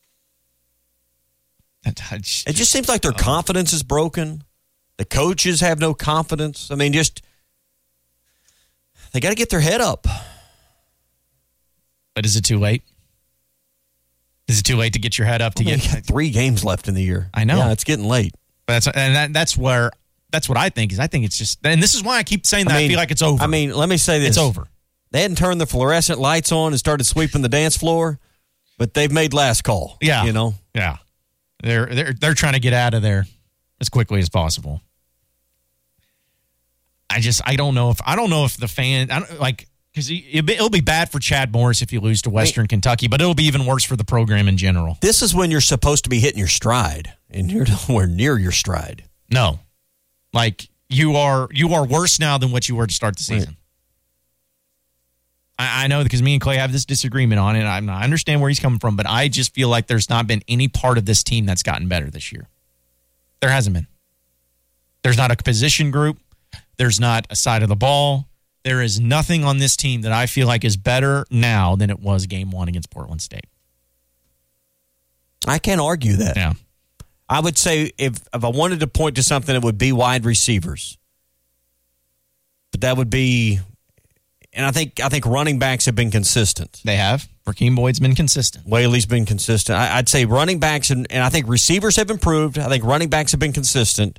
S7: Just,
S9: it just seems like their uh, confidence is broken. The coaches have no confidence. I mean, just they got to get their head up.
S7: But is it too late? Is it too late to get your head up to
S9: well,
S7: get
S9: three games left in the year?
S7: I know.
S9: Yeah, it's getting late.
S7: But that's and that, that's where that's what I think is. I think it's just, and this is why I keep saying that I, mean, I feel like it's over.
S9: I mean, let me say this:
S7: it's over.
S9: They hadn't turned the fluorescent lights on and started sweeping the dance floor, but they've made last call.
S7: Yeah,
S9: you know.
S7: Yeah, they're they're they're trying to get out of there as quickly as possible. I just I don't know if I don't know if the fan I don't, like. Because it'll be bad for Chad Morris if you lose to Western Kentucky, but it'll be even worse for the program in general.
S9: This is when you're supposed to be hitting your stride, and you're nowhere near your stride.
S7: No. Like, you are you are worse now than what you were to start the season. Right. I, I know because me and Clay have this disagreement on it. I, I understand where he's coming from, but I just feel like there's not been any part of this team that's gotten better this year. There hasn't been. There's not a position group. There's not a side of the ball. There is nothing on this team that I feel like is better now than it was game one against Portland State.
S9: I can't argue that.
S7: Yeah.
S9: I would say if, if I wanted to point to something, it would be wide receivers. But that would be, and I think I think running backs have been consistent.
S7: They have. Rakeem Boyd's been consistent.
S9: Whaley's been consistent. I, I'd say running backs, and, and I think receivers have improved. I think running backs have been consistent.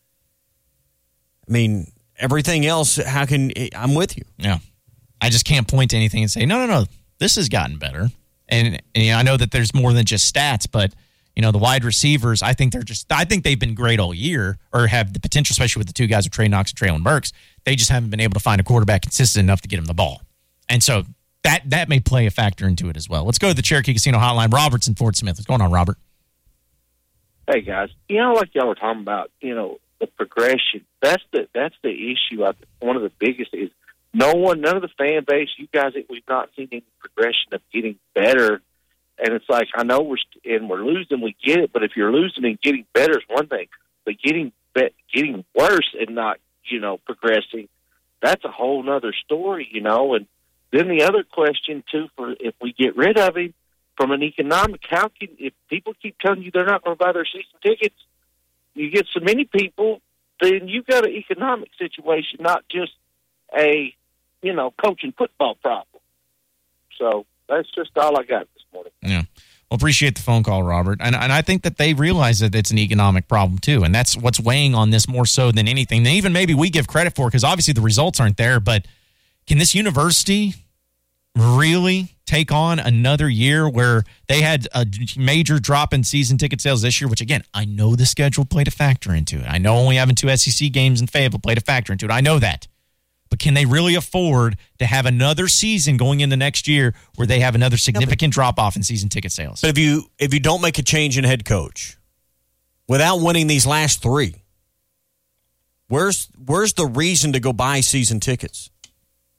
S9: I mean, everything else, how can I'm with you?
S7: Yeah, I just can't point to anything and say no, no, no. This has gotten better, and, and you know, I know that there's more than just stats, but you know the wide receivers. I think they're just. I think they've been great all year, or have the potential, especially with the two guys with Trey Knox and Traylon Burks. They just haven't been able to find a quarterback consistent enough to get him the ball, and so that that may play a factor into it as well. Let's go to the Cherokee Casino Hotline. Robert's in Fort Smith. What's going on, Robert?
S12: Hey guys, you know, like y'all were talking about, you know. The progression. That's the that's the issue. I think one of the biggest is no one, none of the fan base, you guys, we've not seen any progression of getting better. And it's like, I know we're and we're losing, we get it, but if you're losing and getting better is one thing, but getting getting worse and not, you know, progressing, that's a whole nother story, you know. And then the other question too, for if we get rid of him from an economic, how can if people keep telling you they're not going to buy their season tickets? You get so many people, then you've got an economic situation, not just a, you know, coaching football problem. So that's just all I got this morning.
S7: Yeah. Well, appreciate the phone call, Robert. And, and I think that they realize that it's an economic problem, too. And that's what's weighing on this more so than anything. And even maybe we give credit for, because obviously the results aren't there, but can this university really take on another year where they had a major drop in season ticket sales this year, which, again, I know the schedule played a factor into it. I know only having two S E C games in Fayetteville played a factor into it. I know that. But can they really afford to have another season going into next year where they have another significant drop-off in season ticket sales?
S9: But if you if you don't make a change in head coach without winning these last three, where's where's the reason to go buy season tickets?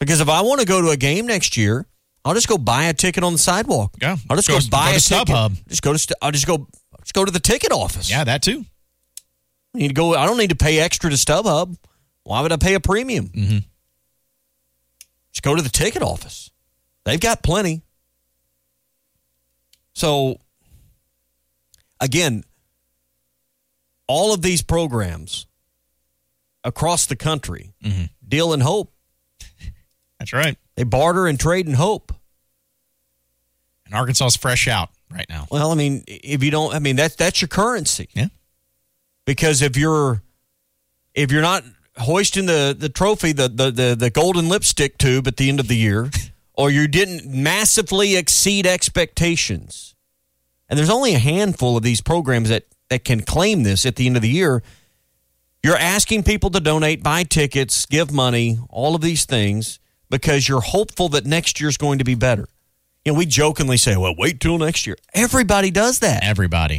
S9: Because if I want to go to a game next year, I'll just go buy a ticket on the sidewalk.
S7: Yeah,
S9: I'll just
S7: go,
S9: go, buy
S7: go
S9: a
S7: to
S9: ticket.
S7: StubHub.
S9: Just go to. St- I'll just go. Just go to the ticket office.
S7: Yeah, that too.
S9: I need to go. I don't need to pay extra to StubHub. Why would I pay a premium?
S7: Mm-hmm.
S9: Just go to the ticket office. They've got plenty. So, again, all of these programs across the country
S7: mm-hmm.
S9: deal in hope.
S7: That's right.
S9: They barter and trade in hope.
S7: And Arkansas's fresh out right now.
S9: Well, I mean, if you don't, I mean, that's that's your currency.
S7: Yeah.
S9: Because if you're if you're not hoisting the, the trophy, the, the, the, the golden lipstick tube at the end of the year, or you didn't massively exceed expectations, and there's only a handful of these programs that, that can claim this at the end of the year, you're asking people to donate, buy tickets, give money, all of these things, because you're hopeful that next year's going to be better. You know, we jokingly say, well, wait till next year. Everybody does that.
S7: Everybody.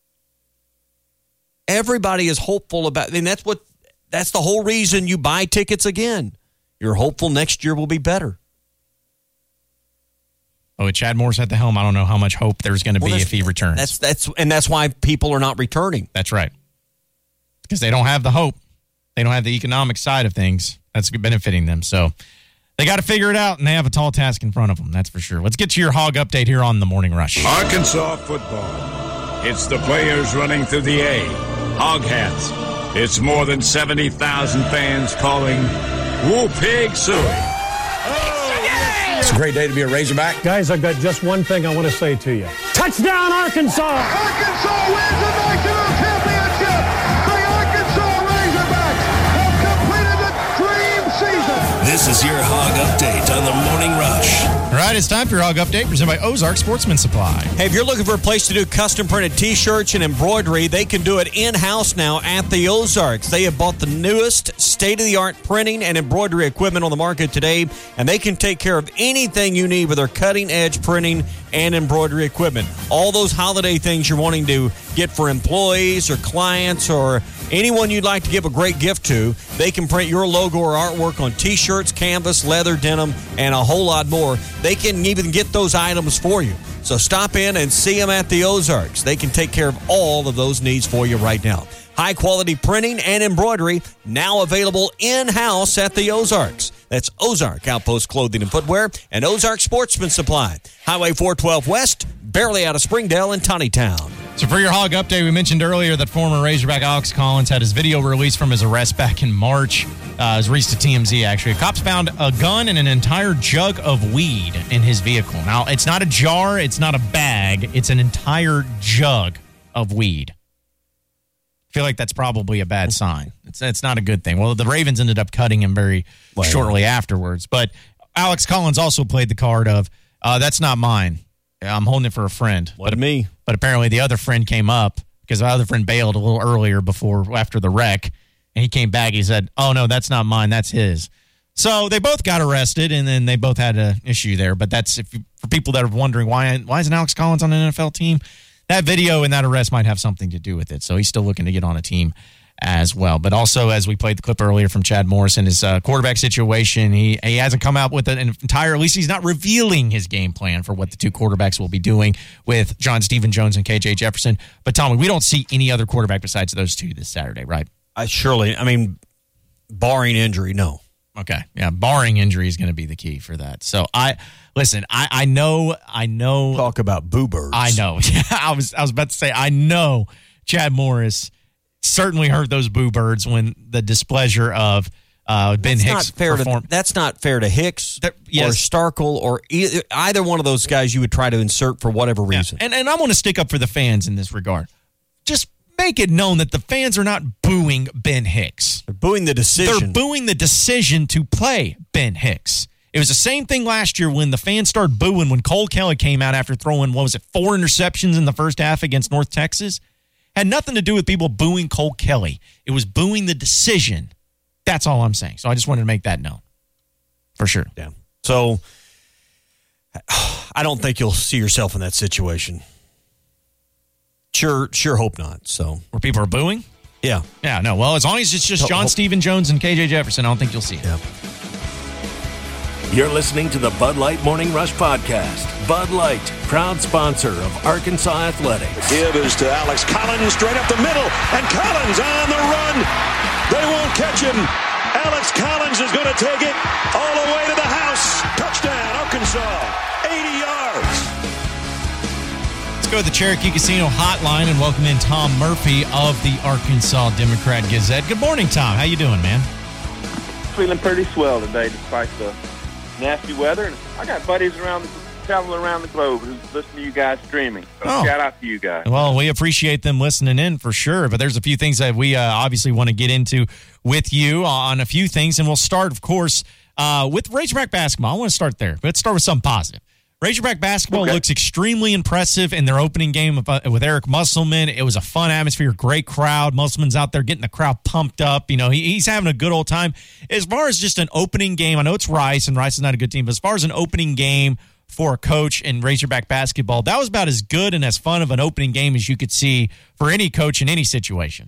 S9: Everybody is hopeful about, I mean, that's what, that's the whole reason you buy tickets again. You're hopeful next year will be better.
S7: Oh, with Chad Morris at the helm, I don't know how much hope there's going to
S9: Well,
S7: be
S9: that's-
S7: if he returns.
S9: That's that's and that's why people are not returning.
S7: That's right. Because they don't have the hope. They don't have the economic side of things that's benefiting them. So they got to figure it out, and they have a tall task in front of them. That's for sure. Let's get to your Hog update here on the Morning Rush.
S13: Arkansas football. It's the players running through the A. Hog hats. It's more than seventy thousand fans calling Woo Pig Suey.
S14: It's a great day to be a Razorback.
S15: Guys, I've got just one thing I want to say to you. Touchdown, Arkansas!
S4: Arkansas wins the national championship! The Arkansas Razorbacks have completed the dream season!
S3: This is your Hog Update on the Morning Rush.
S7: All right, it's time for your Hog Update presented by Ozark Sportsman Supply.
S9: Hey, if you're looking for a place to do custom printed t-shirts and embroidery, they can do it in-house now at the Ozarks. They have bought the newest state-of-the-art printing and embroidery equipment on the market today, and they can take care of anything you need with their cutting-edge printing and embroidery equipment. All those holiday things you're wanting to get for employees or clients or anyone you'd like to give a great gift to, they can print your logo or artwork on t-shirts, canvas, leather, denim, and a whole lot more. They can even get those items for you. So stop in and see them at the Ozarks. They can take care of all of those needs for you right now. High-quality printing and embroidery now available in-house at the Ozarks. That's Ozark Outpost Clothing and Footwear and Ozark Sportsman Supply. Highway four twelve West, barely out of Springdale and Tunnytown.
S7: So for your Hog Update, we mentioned earlier that former Razorback Alex Collins had his video released from his arrest back in March. Uh, it was released to T M Z, actually. Cops found a gun and an entire jug of weed in his vehicle. Now, it's not a jar, it's not a bag, it's an entire jug of weed. I feel like that's probably a bad sign. It's it's not a good thing. Well, the Ravens ended up cutting him very
S9: Well,
S7: shortly afterwards. But Alex Collins also played the card of, uh, that's not mine. I'm holding it for a friend.
S9: What but, me?
S7: But apparently the other friend came up because the other friend bailed a little earlier before after the wreck, and he came back. He said, "Oh no, that's not mine. That's his." So they both got arrested, and then they both had an issue there. But that's if you, for people that are wondering why why isn't Alex Collins on an N F L team? That video and that arrest might have something to do with it. So he's still looking to get on a team as well. But also, as we played the clip earlier from Chad Morris in his uh, quarterback situation, he he hasn't come out with an entire, at least he's not revealing his game plan for what the two quarterbacks will be doing with John Stephen Jones and K J Jefferson. But Tommy, we don't see any other quarterback besides those two this Saturday, right?
S9: I surely, I mean, barring injury, no.
S7: Okay. Yeah, barring injury is going to be the key for that. So I listen, I, I know I know
S9: Talk about boo birds.
S7: I know. Yeah, I was I was about to say I know Chad Morris certainly hurt those boo birds when the displeasure of uh, Ben
S9: that's
S7: Hicks
S9: not fair
S7: performed.
S9: to, that's not fair to Hicks
S7: That- yes.
S9: or Starkle or either, either one of those guys you would try to insert for whatever reason.
S7: And and I want to stick up for the fans in this regard. Just make it known that the fans are not booing Ben Hicks.
S9: They're booing the decision.
S7: They're booing the decision to play Ben Hicks. It was the same thing last year when the fans started booing when Cole Kelly came out after throwing, what was it, four interceptions in the first half against North Texas. Had nothing to do with people booing Cole Kelly. It was booing the decision. That's all I'm saying. So I just wanted to make that known. For sure.
S9: Yeah. So I don't think you'll see yourself in that situation. Sure, sure hope not. So
S7: where people are booing?
S9: Yeah.
S7: Yeah, no. Well, as long as it's just John Stephen Jones and K J Jefferson, I don't think you'll see it.
S9: Yeah.
S3: You're listening to the Bud Light Morning Rush Podcast. Bud Light, proud sponsor of Arkansas Athletics.
S2: The give is to Alex Collins, straight up the middle, and Collins on the run. They won't catch him. Alex Collins is going to take it all the way to the house. Touchdown, Arkansas, eighty yards.
S7: Let's go to the Cherokee Casino hotline and welcome in Tom Murphy of the Arkansas Democrat Gazette. Good morning, Tom. How you doing, man?
S16: Feeling pretty swell today despite the nasty weather. And I got buddies around, traveling around the globe who listen to you guys streaming. So
S7: Oh.
S16: shout out to you guys.
S7: Well, we appreciate them listening in for sure, but there's a few things that we uh, obviously want to get into with you on a few things, and we'll start, of course, uh, with Razorback basketball. I want to start there, but let's start with something positive. Razorback basketball
S16: Okay.
S7: looks extremely impressive in their opening game with, uh, with Eric Musselman. It was a fun atmosphere, great crowd. Musselman's out there getting the crowd pumped up. You know, he, he's having a good old time. As far as just an opening game, I know it's Rice, and Rice is not a good team, but as far as an opening game for a coach in Razorback basketball, that was about as good and as fun of an opening game as you could see for any coach in any situation.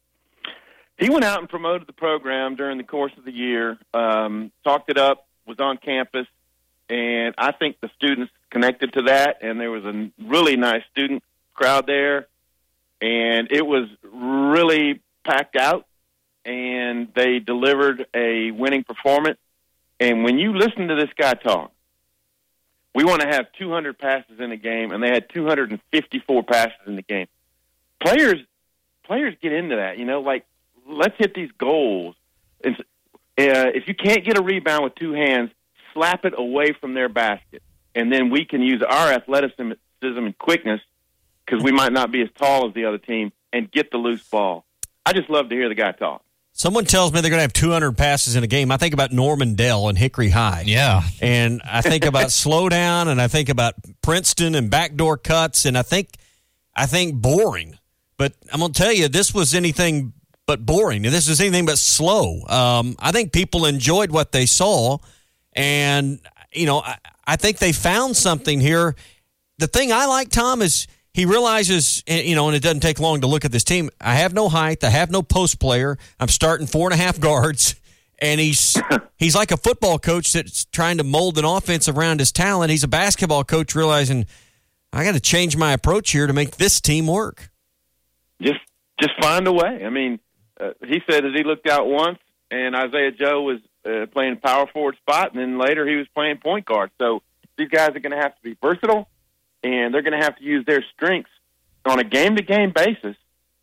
S16: He went out and promoted the program during the course of the year, um, talked it up, was on campus, and I think the students connected to that, and there was a really nice student crowd there, and it was really packed out, and they delivered a winning performance. And when you listen to this guy talk, we want to have two hundred passes in a game, and they had two hundred fifty-four passes in the game. Players, players get into that, you know, like, let's hit these goals. And, uh, if you can't get a rebound with two hands, slap it away from their basket. And then we can use our athleticism and quickness, because we might not be as tall as the other team, and get the loose ball. I just love to hear the guy talk.
S9: Someone tells me they're going to have two hundred passes in a game. I think about Norman Dell and Hickory High.
S7: Yeah.
S9: And I think about slowdown, and I think about Princeton and backdoor cuts, and I think I think boring. But I'm going to tell you, this was anything but boring, and this is anything but slow. Um, I think people enjoyed what they saw, and, you know, I, I think they found something here. The thing I like, Tom, is he realizes, you know, and it doesn't take long to look at this team. I have no height. I have no post player. I'm starting four and a half guards. And he's he's like a football coach that's trying to mold an offense around his talent. He's a basketball coach realizing, I got to change my approach here to make this team work.
S16: Just just find a way. I mean, uh, he said that he looked out once, and Isaiah Joe was uh, playing power forward spot, and then later he was playing point guard. So these guys are going to have to be versatile, and they're going to have to use their strengths on a game-to-game basis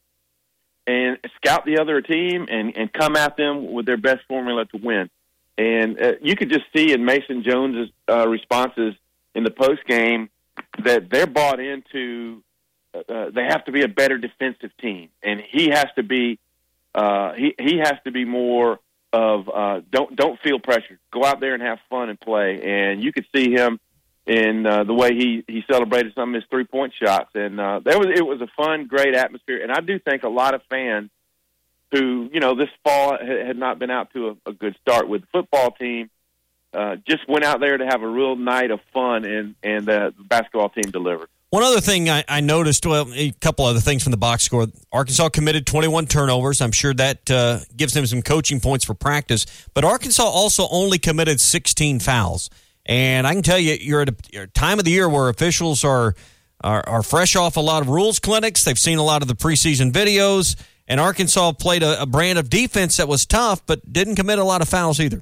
S16: and scout the other team and, and come at them with their best formula to win. And uh, you could just see in Mason Jones's uh, responses in the postgame that they're bought into uh, they have to be a better defensive team, and he has to be uh, he he has to be more of uh, don't don't feel pressure. Go out there and have fun and play. And you could see him in uh, the way he, he celebrated some of his three point shots, and uh, there was it was a fun, great atmosphere. And I do think a lot of fans who you know this fall had not been out to a, a good start with the football team uh, just went out there to have a real night of fun, and and the basketball team delivered.
S9: One other thing I, I noticed, well, a couple other things from the box score. Arkansas committed twenty-one turnovers. I'm sure that uh, gives them some coaching points for practice. But Arkansas also only committed sixteen fouls. And I can tell you, you're at a time of the year where officials are, are are fresh off a lot of rules clinics. They've seen a lot of the preseason videos. And Arkansas played a, a brand of defense that was tough, but didn't commit a lot of fouls either.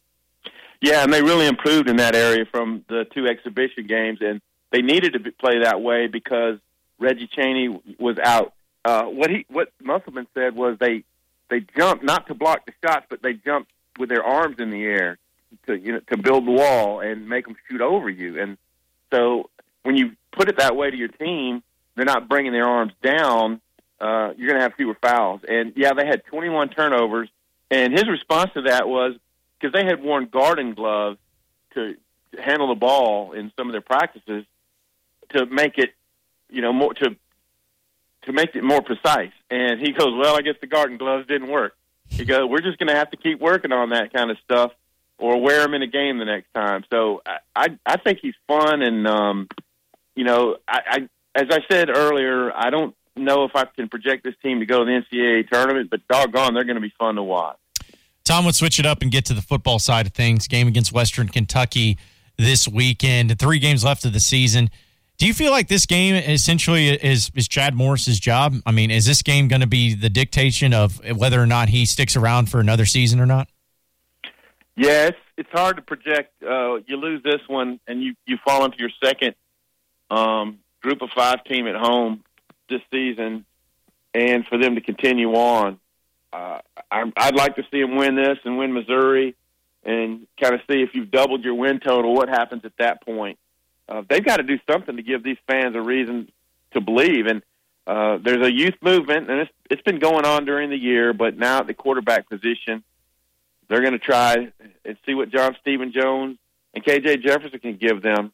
S16: Yeah, and they really improved in that area from the two exhibition games. And they needed to be, play that way because Reggie Chaney was out. Uh, what he, what Musselman said was they they jumped not to block the shots, but they jumped with their arms in the air to you know to build the wall and make them shoot over you. And so when you put it that way to your team, they're not bringing their arms down. Uh, you're going to have fewer fouls. And yeah, they had twenty-one turnovers. And his response to that was because they had worn garden gloves to, to handle the ball in some of their practices, to make it, you know, more to to make it more precise. And he goes, well, I guess the garden gloves didn't work. He goes, we're just going to have to keep working on that kind of stuff or wear them in a game the next time. So I I, I think he's fun. And, um, you know, I, I as I said earlier, I don't know if I can project this team to go to the N C double A tournament, but doggone, they're going to be fun to watch.
S7: Tom, would switch it up and get to the football side of things. Game against Western Kentucky this weekend. Three games left of the season. Do you feel like this game essentially is is Chad Morris's job? I mean, is this game going to be the dictation of whether or not he sticks around for another season or not?
S16: Yeah, it's, it's hard to project. Uh, you lose this one, and you, you fall into your second um, group of five team at home this season, and for them to continue on. Uh, I, I'd like to see them win this and win Missouri and kind of see if you've doubled your win total, what happens at that point. Uh, they've got to do something to give these fans a reason to believe. And uh, there's a youth movement, and it's, it's been going on during the year, but now at the quarterback position, they're going to try and see what John Stephen Jones and K J Jefferson can give them.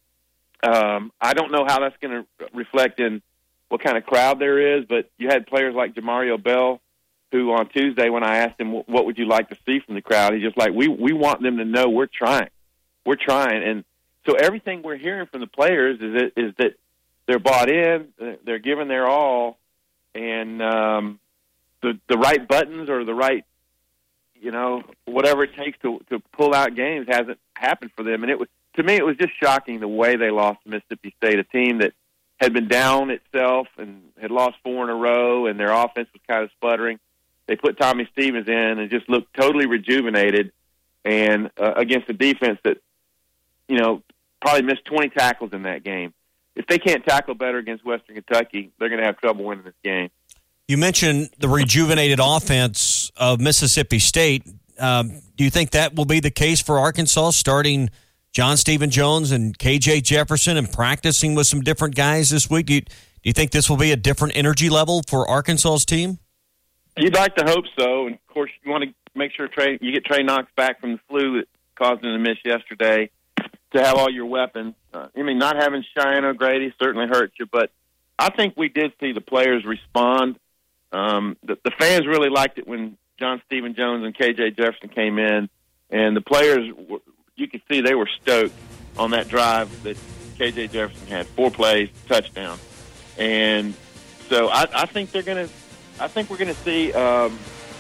S16: Um, I don't know how that's going to reflect in what kind of crowd there is, but you had players like Jamario Bell, who on Tuesday when I asked him, what would you like to see from the crowd, he's just like, we, we want them to know we're trying. We're trying. And so everything we're hearing from the players is that, is that they're bought in, they're giving their all, and um, the the right buttons or the right, you know, whatever it takes to to pull out games hasn't happened for them. And it was, to me, it was just shocking the way they lost to Mississippi State, a team that had been down itself and had lost four in a row, and their offense was kind of sputtering. They put Tommy Stevens in and just looked totally rejuvenated, and uh, against a defense that, you know, probably missed twenty tackles in that game. If they can't tackle better against Western Kentucky, they're going to have trouble winning this game.
S9: You mentioned the rejuvenated offense of Mississippi State. Um, do you think that will be the case for Arkansas, starting John Stephen Jones and K J Jefferson and practicing with some different guys this week? Do you, do you think this will be a different energy level for Arkansas's team?
S16: You'd like to hope so. And, of course, you want to make sure Trey, you get Trey Knox back from the flu that caused him to miss yesterday, to have all your weapons. Uh, I mean, not having Cheyenne O'Grady certainly hurt you, but I think we did see the players respond. Um, the, the fans really liked it when John Stephen Jones and K J Jefferson came in, and the players, you could see they were stoked on that drive that K J Jefferson had. Four plays, touchdown. And so I, I think they're going to I think we're going to see um,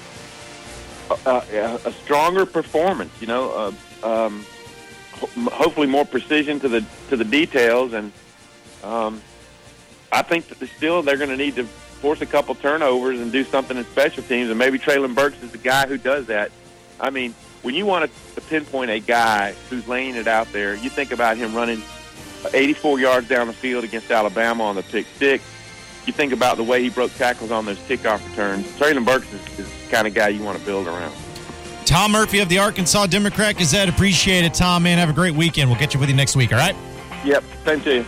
S16: a, a stronger performance. You know, uh, um, ho- hopefully more precision to the to the details, and um, I think that still they're going to need to force a couple turnovers and do something in special teams. And maybe Traylon Burks is the guy who does that. I mean, when you want to pinpoint a guy who's laying it out there, you think about him running eighty-four yards down the field against Alabama on the pick six. You think about the way he broke tackles on those kickoff returns. Traylon Burks is, is the kind of guy you want to build around.
S7: Tom Murphy of the Arkansas Democrat Gazette. Appreciate it, Tom, man. Have a great weekend. We'll get you with you next week, all right?
S16: Yep, same to you.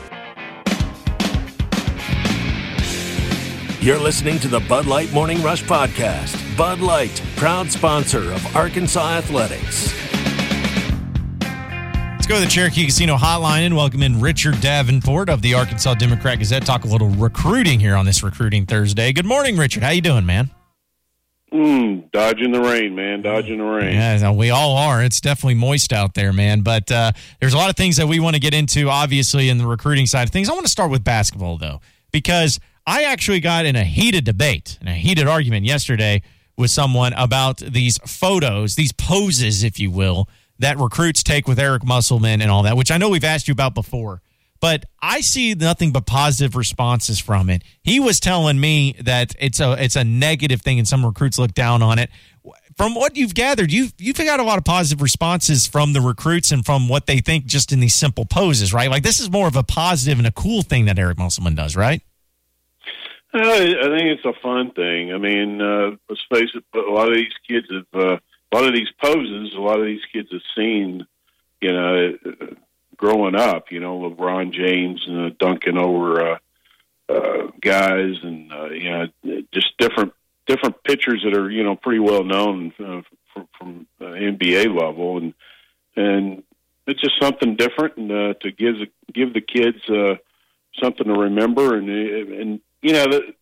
S3: You're listening to the Bud Light Morning Rush Podcast. Bud Light, proud sponsor of Arkansas Athletics.
S7: Let's go to the Cherokee Casino Hotline and welcome in Richard Davenport of the Arkansas Democrat Gazette. Talk a little recruiting here on this Recruiting Thursday. Good morning, Richard. How you doing, man?
S17: Mm, dodging the rain, man. Dodging the rain.
S7: Yeah, we all are. It's definitely moist out there, man. But uh, there's a lot of things that we want to get into, obviously, in the recruiting side of things. I want to start with basketball, though, because I actually got in a heated debate, in a heated argument yesterday with someone about these photos, these poses, if you will, that recruits take with Eric Musselman and all that, which I know we've asked you about before. But I see nothing but positive responses from it. He was telling me that it's a it's a negative thing and some recruits look down on it. From what you've gathered, you've, you've got a lot of positive responses from the recruits and from what they think just in these simple poses, right? Like this is more of a positive and a cool thing that Eric Musselman does, right?
S17: Uh, I think it's a fun thing. I mean, uh, let's face it, a lot of these kids have, uh, a lot of these poses, a lot of these kids have seen, you know, uh, growing up, you know, LeBron James and uh, dunking over uh, uh, guys and, uh, you know, just different different pictures that are, you know, pretty well known uh, from, from uh, N B A level. And and it's just something different and uh, to give, give the kids uh, something to remember. And, and you know, the,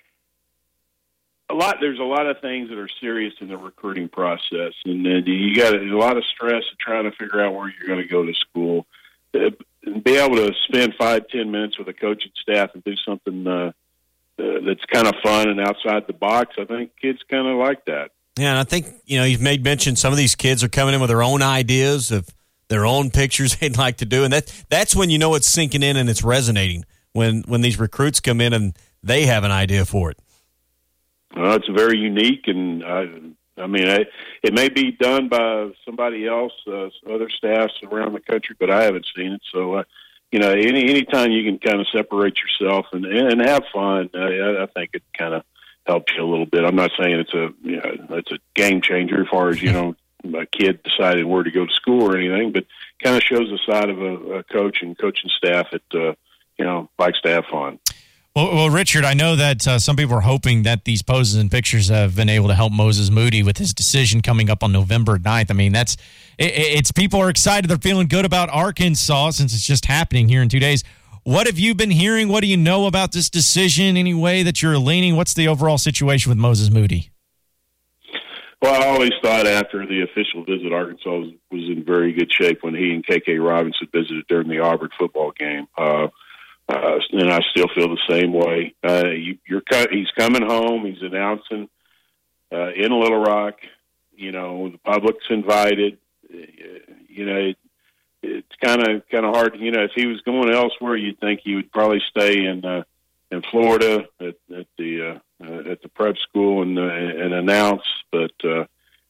S17: a lot. There's a lot of things that are serious in the recruiting process, and uh, you got a lot of stress of trying to figure out where you're going to go to school. Uh, and be able to spend five, ten minutes with a coaching staff and do something uh, uh, that's kind of fun and outside the box. I think kids kind of like that.
S9: Yeah, and I think, you know, you've made mention some of these kids are coming in with their own ideas of their own pictures they'd like to do, and that that's when you know it's sinking in and it's resonating, when when these recruits come in and they have an idea for it.
S17: Well, it's very unique, and I, I mean, I, it may be done by somebody else, uh, other staffs around the country, but I haven't seen it. So, uh, you know, any anytime you can kind of separate yourself and and have fun, uh, I, I think it kind of helps you a little bit. I'm not saying it's a you know it's a game changer as far as you know a kid deciding where to go to school or anything, but kind of shows the side of a, a coach and coaching staff that uh, you know likes to have fun.
S7: Well, well, Richard, I know that uh, some people are hoping that these poses and pictures have been able to help Moses Moody with his decision coming up on November ninth. I mean, that's it, it's people are excited. They're feeling good about Arkansas since it's just happening here in two days. What have you been hearing? What do you know about this decision? Any way that you're leaning? What's the overall situation with Moses Moody?
S17: Well, I always thought after the official visit, Arkansas was, was in very good shape when he and K K Robinson visited during the Auburn football game. Uh, Uh, and I still feel the same way. Uh, you, you're he's coming home. He's announcing uh, in Little Rock. You know, the public's invited. You know, it, it's kind of kind of hard. You know, if he was going elsewhere, you'd think he would probably stay in uh, in Florida at, at the uh, uh, at the prep school and uh, and announce. But uh,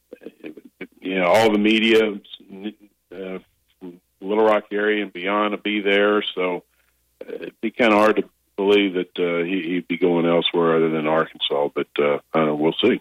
S17: you know, all the media uh, from Little Rock area and beyond will be there. So it'd be kind of hard to believe that uh, he, he'd be going elsewhere other than Arkansas, but uh, uh, we'll see.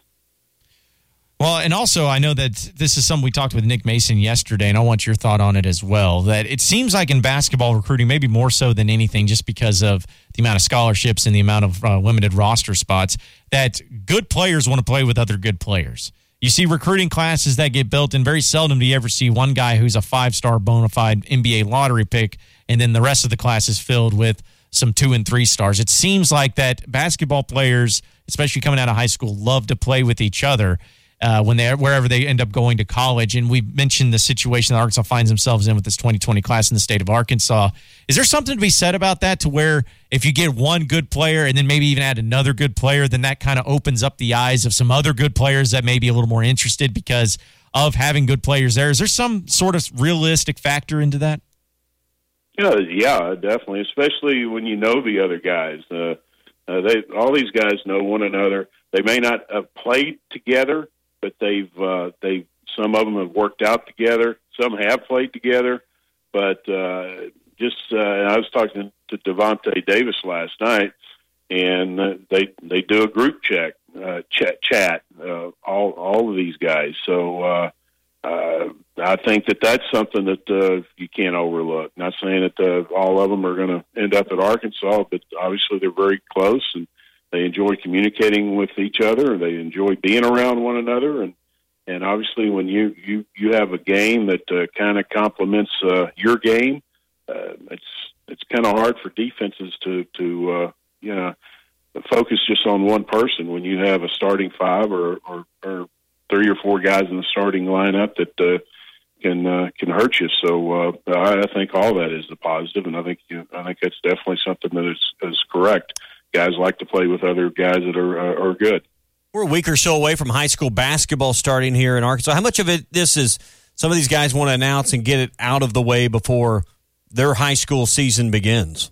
S7: Well, and also I know that this is something we talked with Nick Mason yesterday, and I want your thought on it as well, that it seems like in basketball recruiting, maybe more so than anything, just because of the amount of scholarships and the amount of uh, limited roster spots, that good players want to play with other good players. You see recruiting classes that get built, and very seldom do you ever see one guy who's a five-star bona fide N B A lottery pick, and then the rest of the class is filled with some two and three stars. It seems like that basketball players, especially coming out of high school, love to play with each other uh, when they wherever they end up going to college. And we mentioned the situation that Arkansas finds themselves in with this twenty twenty class in the state of Arkansas. Is there something to be said about that, to where if you get one good player and then maybe even add another good player, then that kind of opens up the eyes of some other good players that may be a little more interested because of having good players there? Is there some sort of realistic factor into that?
S17: Yeah, yeah, definitely. Especially when you know the other guys. Uh, uh, they all these guys know one another. They may not have played together, but they've uh, they some of them have worked out together. Some have played together, but uh, just uh, I was talking to Devontae Davis last night, and uh, they they do a group check uh, chat chat uh, all all of these guys. So. Uh, Uh, I think that that's something that uh, you can't overlook. Not saying that uh, all of them are going to end up at Arkansas, but obviously they're very close and they enjoy communicating with each other. They enjoy being around one another, and and obviously when you you, you have a game that uh, kind of complements uh, your game, uh, it's it's kind of hard for defenses to to uh, you know focus just on one person when you have a starting five or or, or three or four guys in the starting lineup that uh, can uh, can hurt you. So uh, I think all that is a positive, and I think you know, I think that's definitely something that is, is correct. Guys like to play with other guys that are uh, are good.
S9: We're a week or so away from high school basketball starting here in Arkansas. How much of it this is some of these guys want to announce and get it out of the way before their high school season begins?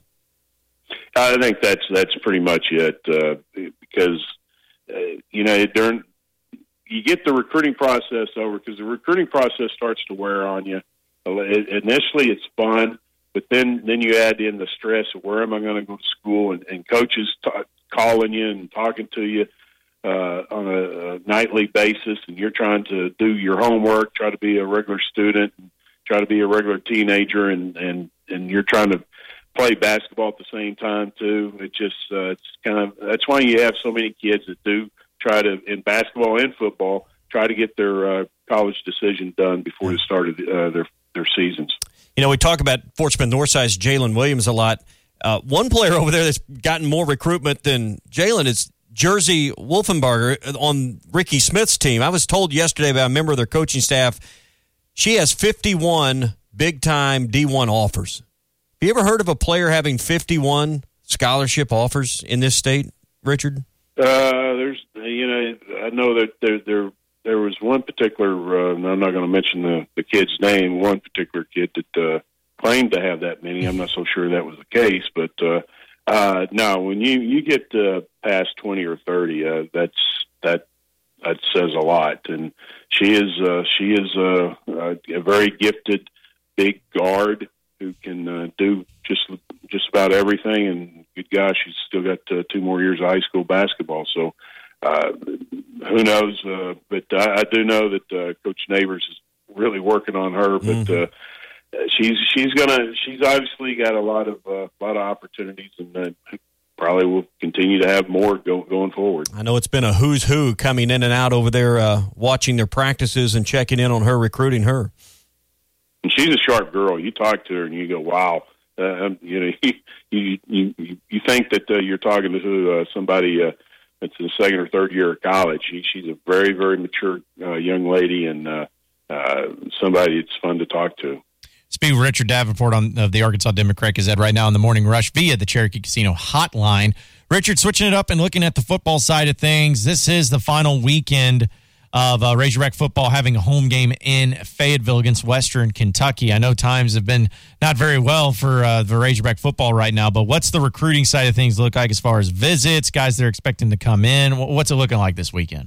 S17: I think that's that's pretty much it uh, because uh, you know during. You get the recruiting process over because the recruiting process starts to wear on you. It, initially, it's fun, but then, then you add in the stress of where am I going to go to school, and, and coaches t- calling you and talking to you uh, on a, a nightly basis, and you're trying to do your homework, try to be a regular student, and try to be a regular teenager, and, and, and you're trying to play basketball at the same time too. It just uh, it's kind of that's why you have so many kids that do. Try to, in basketball and football, try to get their uh, college decision done before the start of uh, their their seasons. You
S9: know, we talk about Fort Smith Northside's Jalen Williams a lot. Uh, one player over there that's gotten more recruitment than Jalen is Jersey Wolfenbarger on Ricky Smith's team. I was told yesterday by a member of their coaching staff, she has fifty-one big-time D one offers. Have you ever heard of a player having fifty-one scholarship offers in this state, Richard?
S17: Uh, there's, you know, I know that there there there was one particular, uh, and I'm not going to mention the, the kid's name, one particular kid that uh, claimed to have that many. I'm not so sure that was the case, but uh, uh, no, when you, you get uh, past twenty or thirty, uh, that's that that says a lot. And she is uh, she is uh, uh, a very gifted big guard who can uh, do just just about everything. And good gosh, she's still got uh, two more years of high school basketball. So uh, who knows? Uh, but I, I do know that uh, Coach Neighbors is really working on her. But mm-hmm. uh, she's she's gonna she's obviously got a lot of uh, lot of opportunities, and uh, probably will continue to have more go, going forward.
S9: I know it's been a who's who coming in and out over there, uh, watching their practices and checking in on her, recruiting her.
S17: And she's a sharp girl. You talk to her and you go, "Wow!" Uh, you know, you you you, you think that uh, you're talking to uh, somebody uh, that's in the second or third year of college. She, she's a very very mature uh, young lady, and uh, uh, somebody it's fun to talk to.
S7: Speaking with Richard Davenport on of the Arkansas Democrat Gazette right now in the Morning Rush via the Cherokee Casino hotline. Richard, switching it up and looking at the football side of things, this is the final weekend of uh, Razorback football having a home game in Fayetteville against Western Kentucky. I know times have been not very well for uh, the Razorback football right now, but what's the recruiting side of things look like as far as visits, guys that are expecting to come in? What's it looking like this weekend?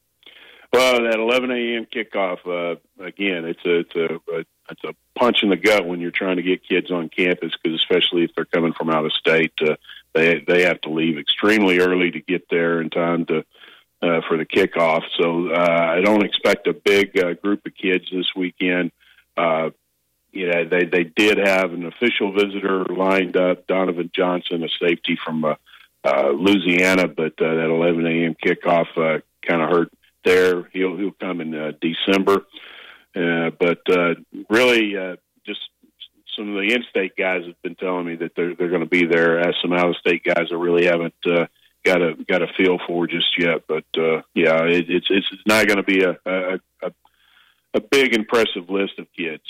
S17: Well, that eleven a.m. kickoff, uh, again, it's a, it's a, a it's a punch in the gut when you're trying to get kids on campus, because especially if they're coming from out of state, uh, they they have to leave extremely early to get there in time to uh, for the kickoff. So uh, I don't expect a big uh, group of kids this weekend. Uh, you know, they they did have an official visitor lined up, Donovan Johnson, a safety from uh, uh, Louisiana, but uh, that eleven a.m. kickoff uh, kind of hurt there. He'll he'll come in uh, December. Uh, but uh, really, uh, just some of the in-state guys have been telling me that they're they're going to be there. As some out-of-state guys, I really haven't uh, got a got a feel for just yet. But uh, yeah, it, it's it's not going to be a, a a a big impressive list of kids.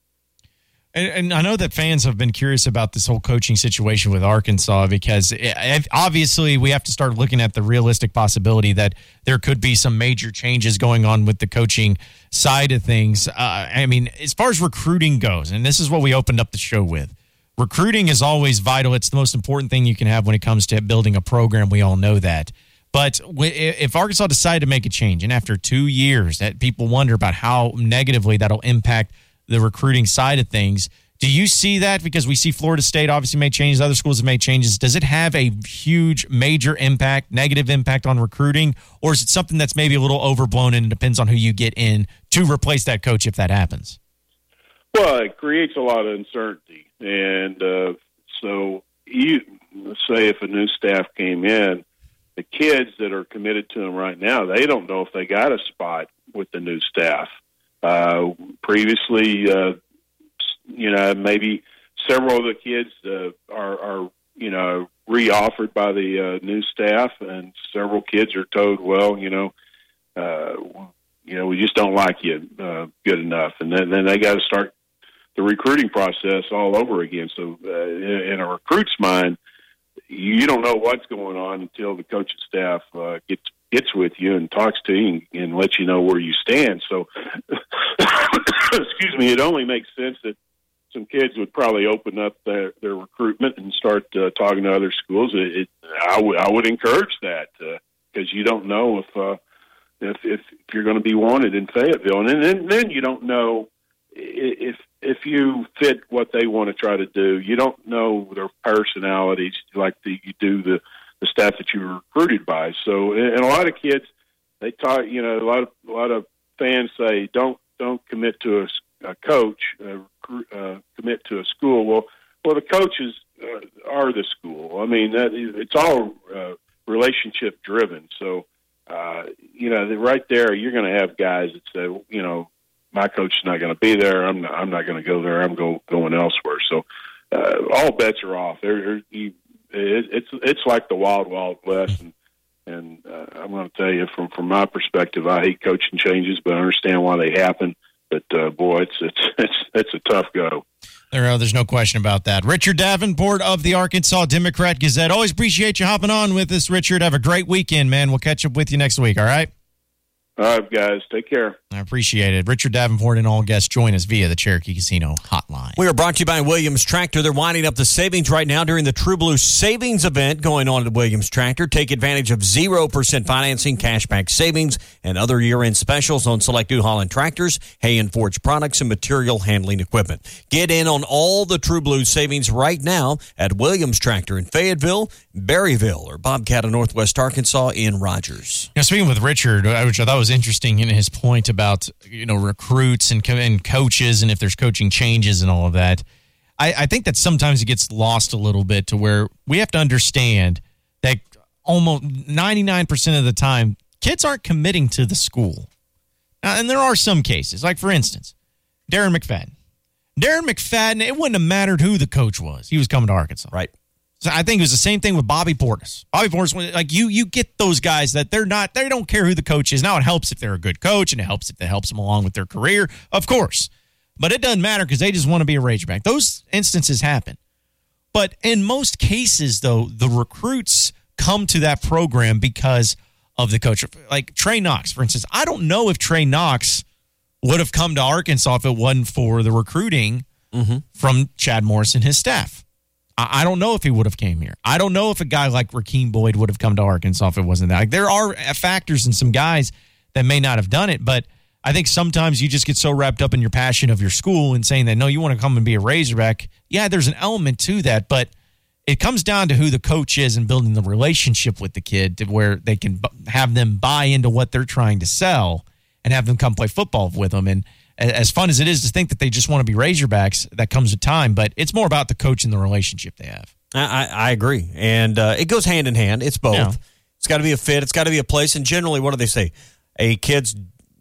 S7: And, and I know that fans have been curious about this whole coaching situation with Arkansas, because it, obviously we have to start looking at the realistic possibility that there could be some major changes going on with the coaching side of things. Uh, I mean, as far as recruiting goes, and this is what we opened up the show with, recruiting is always vital. It's the most important thing you can have when it comes to building a program. We all know that. But if Arkansas decided to make a change, and after two years that people wonder about how negatively that'll impact the recruiting side of things, do you see that? Because we see Florida State obviously made changes, other schools have made changes. Does it have a huge, major impact, negative impact on recruiting, or is it something that's maybe a little overblown and it depends on who you get in to replace that coach if that happens?
S17: Well, it creates a lot of uncertainty. And uh, so you, let's say if a new staff came in, the kids that are committed to them right now, they don't know if they got a spot with the new staff. Uh, previously, uh, you know, maybe several of the kids uh, are, are, you know, re-offered by the uh, new staff, and several kids are told, well, you know, uh, you know, we just don't like you uh, good enough, and then, then they got to start the recruiting process all over again. So, uh, in, in a recruit's mind, you don't know what's going on until the coaching staff uh, gets gets with you and talks to you and, and lets you know where you stand. So, excuse me, it only makes sense that some kids would probably open up their, their recruitment and start uh, talking to other schools. It, it, I, w- I would encourage that because uh, you don't know if, uh, if if if you're going to be wanted in Fayetteville, and then then you don't know if if you fit what they want to try to do. You don't know their personalities like the, you do the. the staff that you were recruited by. So, and a lot of kids, they talk, you know, a lot of, a lot of fans say, don't, don't commit to a, a coach, uh, uh, commit to a school. Well, well, the coaches uh, are the school. I mean, that, it's all uh, relationship driven. So, uh, you know, right there, you're going to have guys that say, you know, my coach is not going to be there. I'm not, I'm not going to go there. I'm go, going elsewhere. So, uh, all bets are off. There, you, It, it's it's like the wild, wild west, and and uh, I'm going to tell you from from my perspective, I hate coaching changes, but I understand why they happen. But uh, boy, it's it's it's it's a tough go.
S7: There, uh, there's no question about that. Richard Davenport of the Arkansas Democrat Gazette. Always appreciate you hopping on with us, Richard. Have a great weekend, man. We'll catch up with you next week. All right.
S17: All right, guys. Take care.
S7: I appreciate it. Richard Davenport and all guests join us via the Cherokee Casino hotline.
S9: We are brought to you by Williams Tractor. They're winding up the savings right now during the True Blue Savings event going on at Williams Tractor. Take advantage of zero percent financing, cashback savings, and other year-end specials on select New Holland tractors, hay and forage products, and material handling equipment. Get in on all the True Blue savings right now at Williams Tractor in Fayetteville, Berryville, or Bobcat of Northwest Arkansas in Rogers.
S7: Now, speaking with Richard, which I thought was interesting in his point about, you know, recruits and, co- and coaches and if there's coaching changes and all of that, I, I think that sometimes it gets lost a little bit to where we have to understand that almost ninety-nine percent of the time, kids aren't committing to the school. Now, and there are some cases, like, for instance, Darren McFadden. Darren McFadden, it wouldn't have mattered who the coach was. He was coming to Arkansas.
S9: Right.
S7: So I think it was the same thing with Bobby Portis. Bobby Portis, like you, you get those guys that they're not, they don't care who the coach is. Now it helps if they're a good coach, and it helps if it helps them along with their career, of course. But it doesn't matter because they just want to be a Razorback. Those instances happen. But in most cases, though, the recruits come to that program because of the coach. Like Trey Knox, for instance. I don't know if Trey Knox would have come to Arkansas if it wasn't for the recruiting mm-hmm. from Chad Morris and his staff. I don't know if he would have came here. I don't know if a guy like Rakeem Boyd would have come to Arkansas if it wasn't that. Like, there are factors and some guys that may not have done it, but I think sometimes you just get so wrapped up in your passion of your school and saying that, no, you want to come and be a Razorback. Yeah, there's an element to that, but it comes down to who the coach is and building the relationship with the kid to where they can have them buy into what they're trying to sell and have them come play football with them. And as fun as it is to think that they just want to be Razorbacks, that comes with time, but it's more about the coach and the relationship they have.
S9: I, I agree. And uh, it goes hand in hand. It's both. Yeah. It's got to be a fit. It's got to be a place. And generally, what do they say? A kid's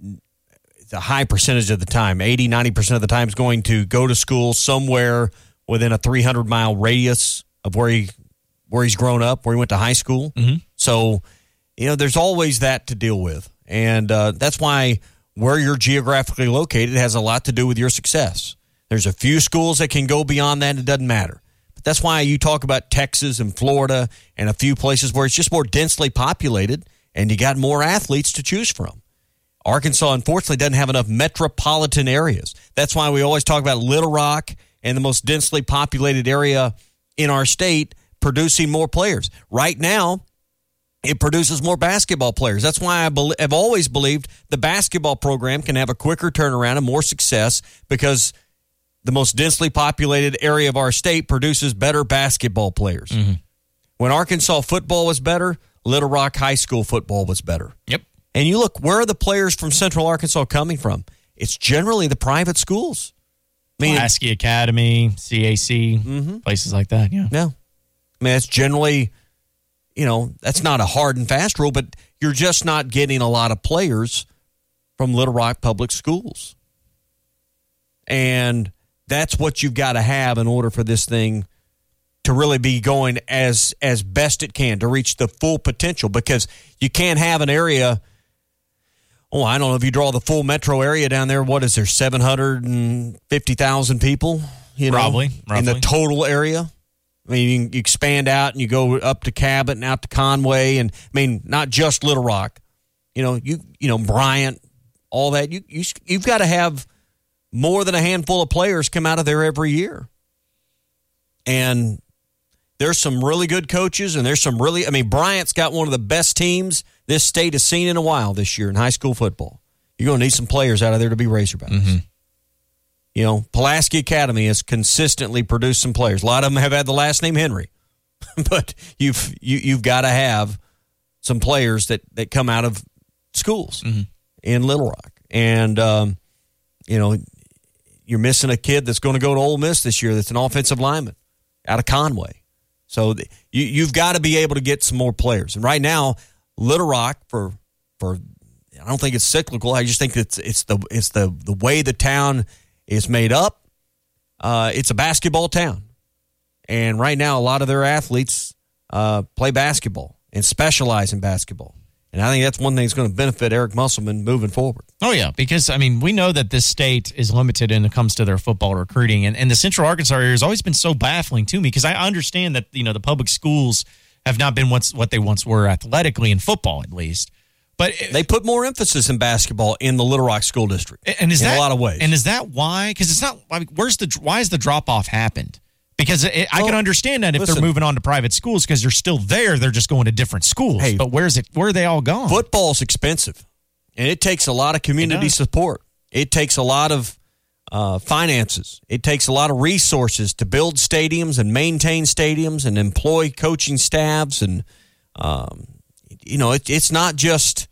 S9: a high percentage of the time, eighty, ninety percent of the time, is going to go to school somewhere within a three hundred mile radius of where he where he's grown up, where he went to high school.
S7: Mm-hmm.
S9: So, you know, there's always that to deal with. And uh, that's why where you're geographically located has a lot to do with your success. There's a few schools that can go beyond that, and it doesn't matter. But that's why you talk about Texas and Florida and a few places where it's just more densely populated and you got more athletes to choose from. Arkansas, unfortunately, doesn't have enough metropolitan areas. That's why we always talk about Little Rock and the most densely populated area in our state producing more players. Right now, it produces more basketball players. That's why I be- have always believed the basketball program can have a quicker turnaround and more success because the most densely populated area of our state produces better basketball players.
S7: Mm-hmm.
S9: When Arkansas football was better, Little Rock High School football was better.
S7: Yep.
S9: And you look, where are the players from Central Arkansas coming from? It's generally the private schools.
S7: I mean, Lasky Academy, C A C,
S9: mm-hmm.
S7: places like that, yeah.
S9: Yeah. I mean, it's generally... You know, that's not a hard and fast rule, but you're just not getting a lot of players from Little Rock Public Schools. And that's what you've got to have in order for this thing to really be going as as best it can, to reach the full potential, because you can't have an area, oh, I don't know, if you draw the full metro area down there, what is there, seven hundred fifty thousand people? You know,
S7: Probably,
S9: in the total area? I mean, you expand out and you go up to Cabot and out to Conway, and I mean, not just Little Rock. You know, you you know Bryant, all that. You you you've got to have more than a handful of players come out of there every year. And there's some really good coaches, and there's some really. I mean, Bryant's got one of the best teams this state has seen in a while this year in high school football. You're going to need some players out of there to be Razorbacks.
S7: Mm-hmm.
S9: You know, Pulaski Academy has consistently produced some players. A lot of them have had the last name Henry, but you've you, you've got to have some players that, that come out of schools
S7: mm-hmm.
S9: in Little Rock, and um, you know, you're missing a kid that's going to go to Ole Miss this year. That's an offensive lineman out of Conway. So the, you you've got to be able to get some more players. And right now, Little Rock for for I don't think it's cyclical. I just think it's it's the it's the the way the town is made up. Uh, it's a basketball town. And right now, a lot of their athletes uh, play basketball and specialize in basketball. And I think that's one thing that's going to benefit Eric Musselman moving forward.
S7: Oh, yeah, because, I mean, we know that this state is limited when it comes to their football recruiting. And, and the Central Arkansas area has always been so baffling to me because I understand that, you know, the public schools have not been what's, what they once were athletically in football, at least. But
S9: they put more emphasis in basketball in the Little Rock School District,
S7: and is
S9: in
S7: that,
S9: a lot of ways.
S7: And is that why? Because it's not. I mean, where's the why has the drop off happened? Because it, I
S9: well,
S7: can understand that if
S9: listen,
S7: they're moving on to private schools because they're still there, they're just going to different schools.
S9: Hey,
S7: but where's it? Where are they all gone?
S9: Football's expensive, and it takes a lot of community
S7: It
S9: support. It takes a lot of uh, finances. It takes a lot of resources to build stadiums and maintain stadiums and employ coaching staffs. And, um, you know, it, it's not just,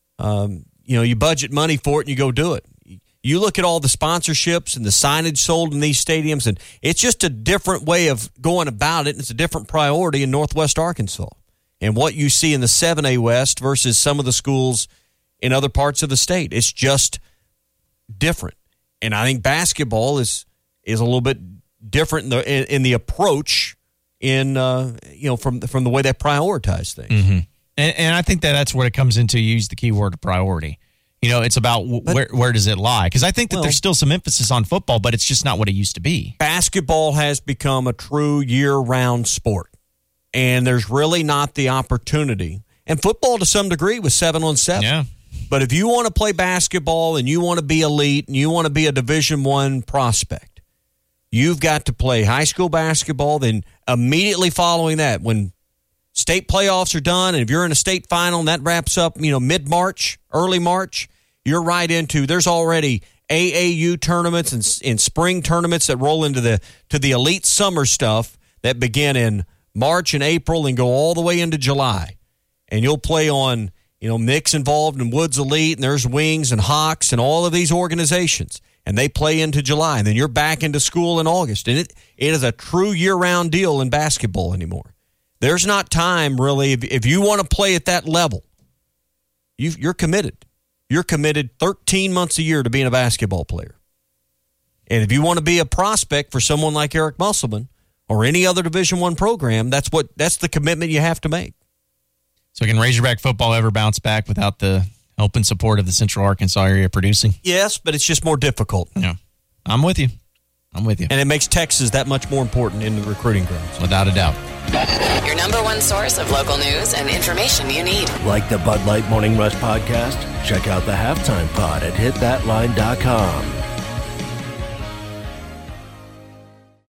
S9: um, you know, you budget money for it and you go do it. You look at all the sponsorships and the signage sold in these stadiums, and it's just a different way of going about it. And it's a different priority in Northwest Arkansas. And what you see in the seven A West versus some of the schools in other parts of the state, it's just different. And I think basketball is is a little bit different in the in, in the approach in uh, you know from from the way they prioritize things.
S7: Mm-hmm. And, and I think that that's where it comes into. You use the key word priority. You know, it's about w- but, where where does it lie? Because I think that well, there's still some emphasis on football, but it's just not what it used to be.
S9: Basketball has become a true year-round sport, and there's really not the opportunity. And football, to some degree, was seven on seven.
S7: Yeah.
S9: But if you want to play basketball and you want to be elite and you want to be a Division One prospect, you've got to play high school basketball. Then immediately following that, when state playoffs are done, and if you're in a state final and that wraps up, you know, mid-March, early March, you're right into, there's already A A U tournaments and, and spring tournaments that roll into the to the elite summer stuff that begin in March and April and go all the way into July. And you'll play on, you know, Nick's involved in Woods Elite, and there's Wings and Hawks and all of these organizations. And they play into July, and then you're back into school in August. And it it is a true year-round deal in basketball anymore. There's not time, really. If, if you want to play at that level, you, you're committed. You're committed thirteen months a year to being a basketball player. And if you want to be a prospect for someone like Eric Musselman or any other Division One program, that's what that's the commitment you have to make.
S7: So can Razorback football ever bounce back without the help and support of the Central Arkansas area producing?
S9: Yes, but it's just more difficult.
S7: Yeah, I'm with you. I'm with you.
S9: And it makes Texas that much more important in the recruiting grounds.
S7: Without a doubt.
S18: Your number one source of local news and information you need.
S3: Like the Bud Light Morning Rush podcast? Check out the Halftime Pod at hit that line dot com.